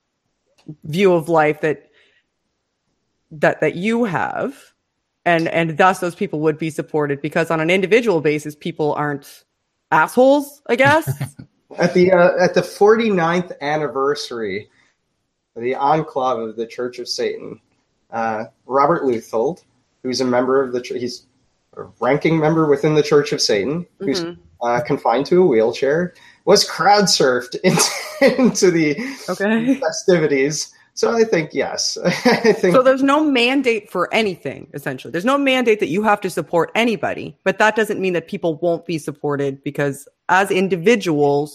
view of life that, that, that you have. And, and thus those people would be supported because on an individual basis, people aren't assholes, I guess. At the, uh, at the forty-ninth anniversary, the Enclave of the Church of Satan, uh, Robert Leuthold, who's a member of the ch- he's a ranking member within the Church of Satan, who's mm-hmm. uh, confined to a wheelchair, was crowd surfed into, into the okay. festivities. So I think yes. I think so. There's no mandate for anything. Essentially, there's no mandate that you have to support anybody, but that doesn't mean that people won't be supported because as individuals,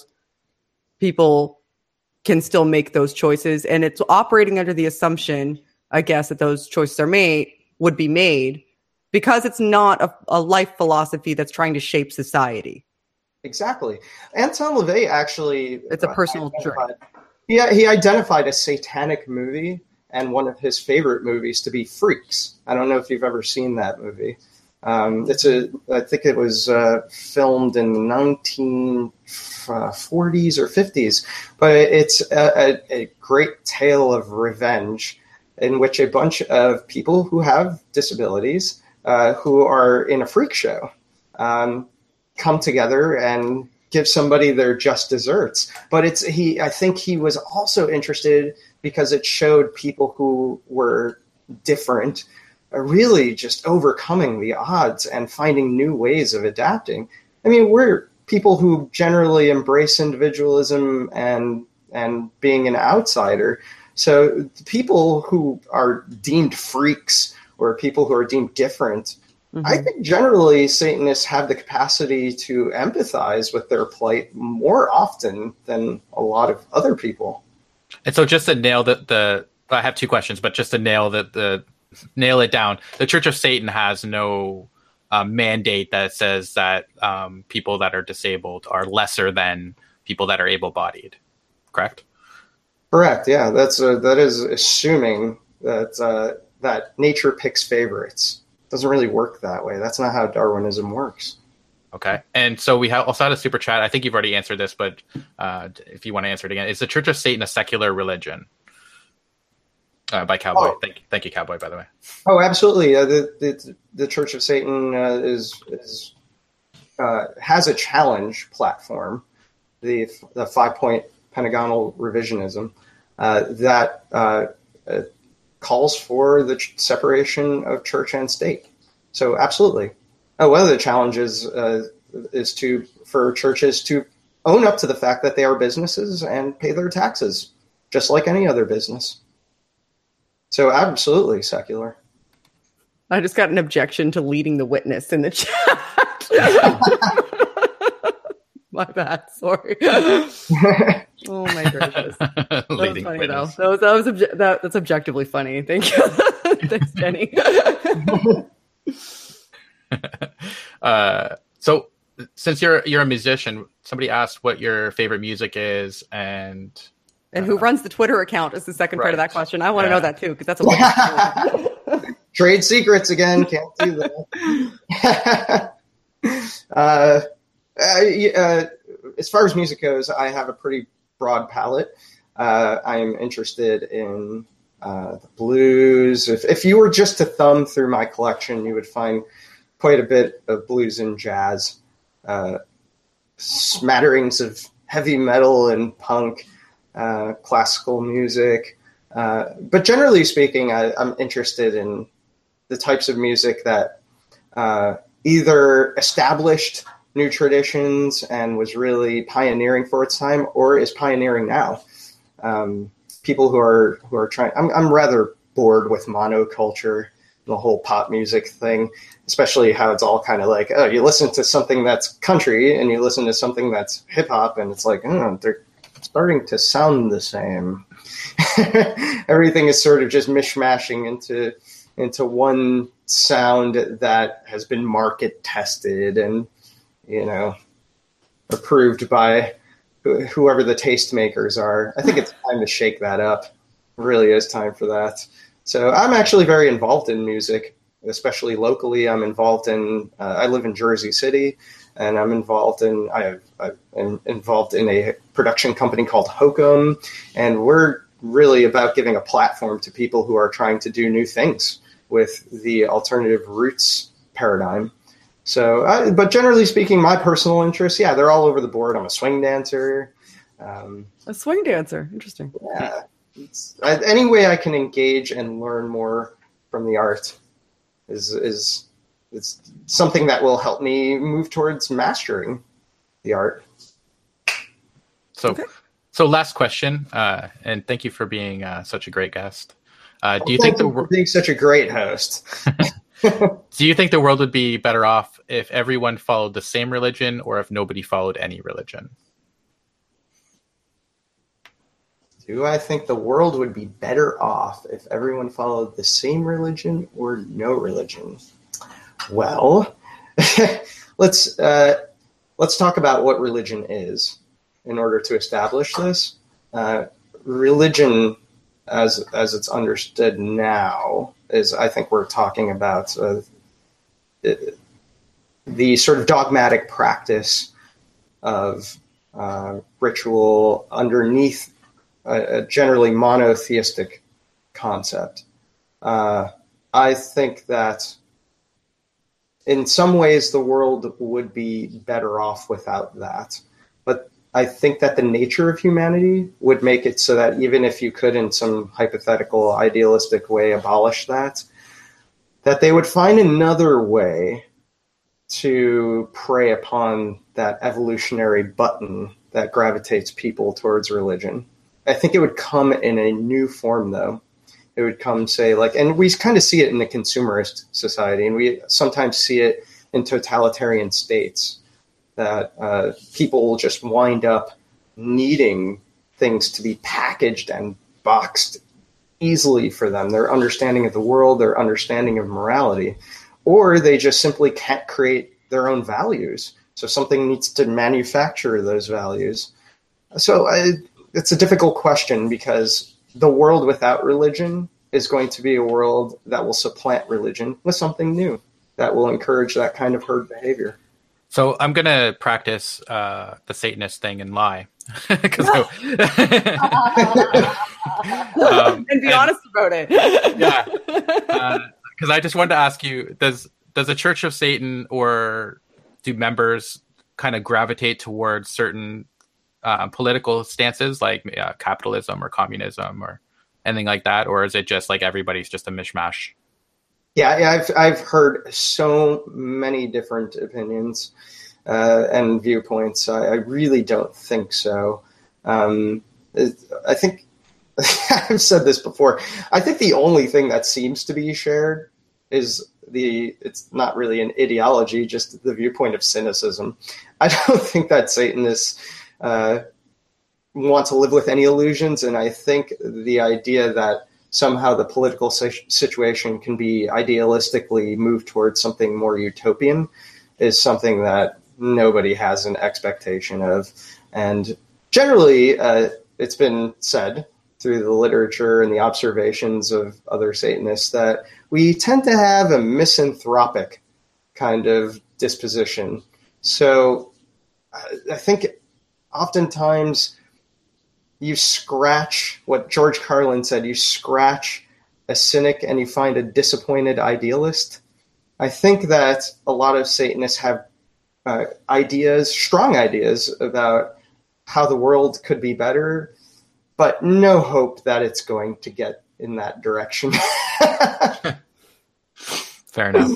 people can still make those choices, and it's operating under the assumption, I guess, that those choices are made would be made because it's not a, a life philosophy that's trying to shape society. Exactly. Anton LaVey actually it's a personal journey. Yeah, he identified a satanic movie and one of his favorite movies to be Freaks. I don't know if you've ever seen that movie. Um, it's a, I think it was uh, filmed in the nineteen forties or fifties, but it's a, a, a great tale of revenge in which a bunch of people who have disabilities, uh, who are in a freak show, um, come together and give somebody their just desserts. But it's he. I think he was also interested because it showed people who were different are really just overcoming the odds and finding new ways of adapting. I mean, we're people who generally embrace individualism and and being an outsider. So people who are deemed freaks or people who are deemed different, mm-hmm. I think generally Satanists have the capacity to empathize with their plight more often than a lot of other people. And so just to nail the, the I have two questions, but just to nail the, the nail it down, the Church of Satan has no uh, mandate that says that um, people that are disabled are lesser than people that are able-bodied, correct? Correct. Yeah, that's uh, that is assuming that uh, that nature picks favorites. It doesn't really work that way. That's not how Darwinism works. Okay, and so we have also had a super chat. I think you've already answered this, but uh, if you want to answer it again, is the Church of Satan a secular religion? Uh, by Cowboy. Oh. Thank you, thank you, Cowboy. By the way. Oh, absolutely. Uh, the, the the Church of Satan uh, is is uh, has a challenge platform, the the five point pentagonal revisionism uh, that uh, uh, calls for the ch- separation of church and state. So, absolutely. Oh, one of the challenges uh, is to for churches to own up to the fact that they are businesses and pay their taxes, just like any other business. So absolutely secular. I just got an objection to leading the witness in the chat. My bad. Sorry. Oh my gracious. That was funny though. That was, that was obje- that, that's objectively funny. Thank you. Thanks, Jenny. uh, so since you're you're a musician, somebody asked what your favorite music is and And who runs the Twitter account is the second right. part of that question. I want to yeah. know that too, because that's a trade secrets again. Can't do that. uh, uh, uh, as far as music goes, I have a pretty broad palette. Uh, I'm interested in uh, the blues. If, if you were just to thumb through my collection, you would find quite a bit of blues and jazz, uh, smatterings of heavy metal and punk. Uh, classical music, uh, but generally speaking, I, I'm interested in the types of music that uh, either established new traditions and was really pioneering for its time, or is pioneering now. Um, people who are who are trying. I'm I'm rather bored with monoculture the whole pop music thing, especially how it's all kind of like, oh, you listen to something that's country and you listen to something that's hip hop, and it's like, oh, they're starting to sound the same. Everything is sort of just mishmashing into into one sound that has been market tested and, you know, approved by whoever the tastemakers are. I think it's time to shake that up. It really is time for that. So I'm actually very involved in music, especially locally. I'm involved in, uh, I live in Jersey City, and I'm involved in, I, I'm involved in a production company called Hokum, and we're really about giving a platform to people who are trying to do new things with the alternative roots paradigm. So, uh, but generally speaking, my personal interests, yeah, they're all over the board. I'm a swing dancer. Um, a swing dancer. Interesting. Yeah. It's, I, any way I can engage and learn more from the art is, is, is something that will help me move towards mastering the art. So, okay. so last question, uh, and thank you for being uh, such a great guest. Uh, do well, you think the for being such a great host? Do you think the world would be better off if everyone followed the same religion, or if nobody followed any religion? Do I think the world would be better off if everyone followed the same religion or no religion? Well, let's uh, let's talk about what religion is in order to establish this. Uh, religion, as as it's understood now, is, I think we're talking about uh, the sort of dogmatic practice of uh, ritual underneath a, a generally monotheistic concept. Uh, I think that in some ways the world would be better off without that. But I think that the nature of humanity would make it so that even if you could, in some hypothetical, idealistic way, abolish that, that they would find another way to prey upon that evolutionary button that gravitates people towards religion. I think it would come in a new form, though. It would come, say, like, and we kind of see it in the consumerist society, and we sometimes see it in totalitarian states, that uh, people will just wind up needing things to be packaged and boxed easily for them, their understanding of the world, their understanding of morality, or they just simply can't create their own values. So something needs to manufacture those values. So I, it's a difficult question, because the world without religion is going to be a world that will supplant religion with something new that will encourage that kind of herd behavior. So I'm going to practice uh, the Satanist thing and lie. I, um, and be and, honest about it. Yeah. Because uh, I just wanted to ask you, does does the Church of Satan, or do members kind of gravitate towards certain uh, political stances, like uh, capitalism or communism or anything like that? Or is it just like everybody's just a mishmash? Yeah, yeah, I've I've heard so many different opinions uh, and viewpoints. I, I really don't think so. Um, I think I've said this before. I think the only thing that seems to be shared is the. It's not really an ideology, just the viewpoint of cynicism. I don't think that Satanists uh, want to live with any illusions, and I think the idea that somehow the political situation can be idealistically moved towards something more utopian is something that nobody has an expectation of. And generally, uh, it's been said through the literature and the observations of other Satanists that we tend to have a misanthropic kind of disposition. So I think oftentimes you scratch what George Carlin said, you scratch a cynic and you find a disappointed idealist. I think that a lot of Satanists have uh, ideas, strong ideas about how the world could be better, but no hope that it's going to get in that direction. Fair enough.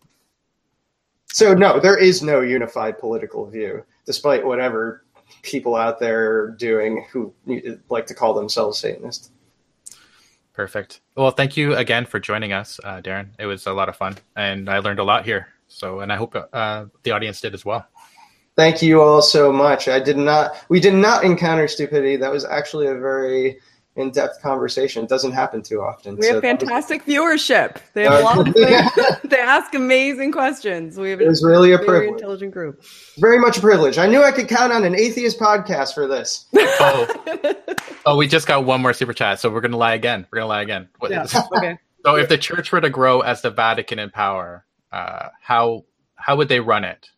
So no, there is no unified political view, despite whatever people out there doing who like to call themselves Satanists. Perfect. Well, thank you again for joining us, uh, Darren. It was a lot of fun, and I learned a lot here. So, and I hope uh, the audience did as well. Thank you all so much. I did not. We did not encounter stupidity. That was actually a very in-depth conversation. It doesn't happen too often. We so have fantastic was... viewership. They have a lot of things. They ask amazing questions. We have it was really a very privilege. Intelligent group. Very much a privilege. I knew I could count on an atheist podcast for this. oh. oh, we just got one more super chat, so we're going to lie again. We're going to lie again. What, yeah. Okay. So, if the church were to grow as the Vatican in power, uh, how how would they run it?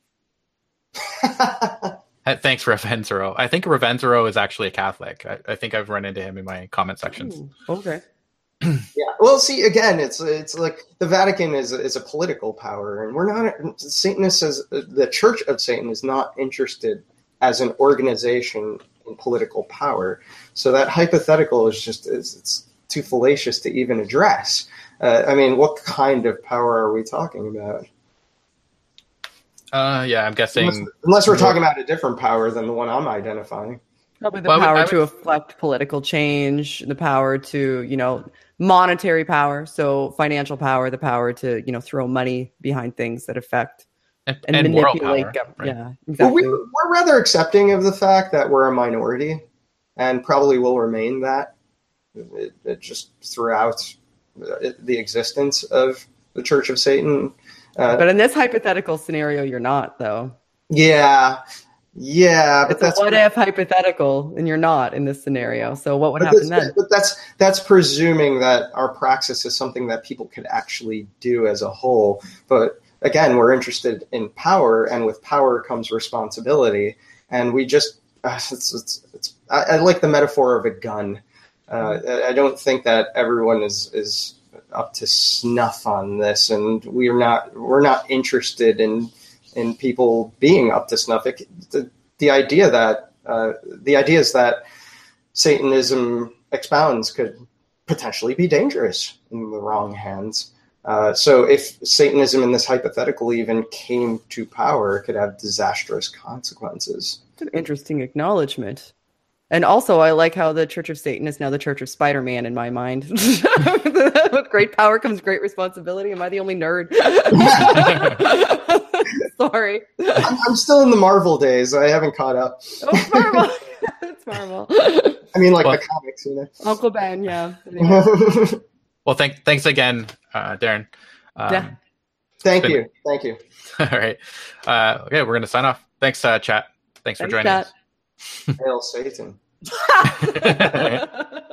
Thanks, Ravenzero. I think Ravenzero is actually a Catholic. I, I think I've run into him in my comment sections. Ooh, okay. Yeah. Well, see, again, it's it's like the Vatican is is a political power, and we're not. Satanists says the Church of Satan is not interested as an organization in political power. So that hypothetical is just is it's too fallacious to even address. Uh, I mean, what kind of power are we talking about? Uh, yeah, I'm guessing. Unless, unless we're talking about a different power than the one I'm identifying. Probably the well, power would, to affect political change, the power to, you know, monetary power, so financial power, the power to, you know, throw money behind things that affect and, and, and manipulate moral power, government. right? Yeah, exactly. Well, we, we're rather accepting of the fact that we're a minority, and probably will remain that it, it just throughout the existence of the Church of Satan. Uh, but in this hypothetical scenario, you're not, though. Yeah, yeah. But it's that's a what if hypothetical, and you're not in this scenario. So what would but happen that's, then? But that's that's presuming that our praxis is something that people could actually do as a whole. But again, we're interested in power, and with power comes responsibility. And we just, uh, it's, it's, it's, I, I like the metaphor of a gun. Uh, I don't think that everyone is is. up to snuff on this, and we're not we're not interested in in people being up to snuff. It, the, the idea that uh, the ideas that Satanism expounds could potentially be dangerous in the wrong hands. Uh, so if Satanism in this hypothetical even came to power, it could have disastrous consequences. It's an interesting acknowledgement. And also, I like how the Church of Satan is now the Church of Spider-Man in my mind. With great power comes great responsibility. Am I the only nerd? Sorry. I'm, I'm still in the Marvel days. I haven't caught up. Oh, it's Marvel. It's Marvel. I mean, like well, the comics, you know. Uncle Ben, yeah. Anyway. Well, thank, thanks again, uh, Darren. Um, yeah. Thank been, you. Thank you. All right. Uh, okay, we're going to sign off. Thanks, uh, chat. Thanks, Thanks for joining chat. us. Hail Satan.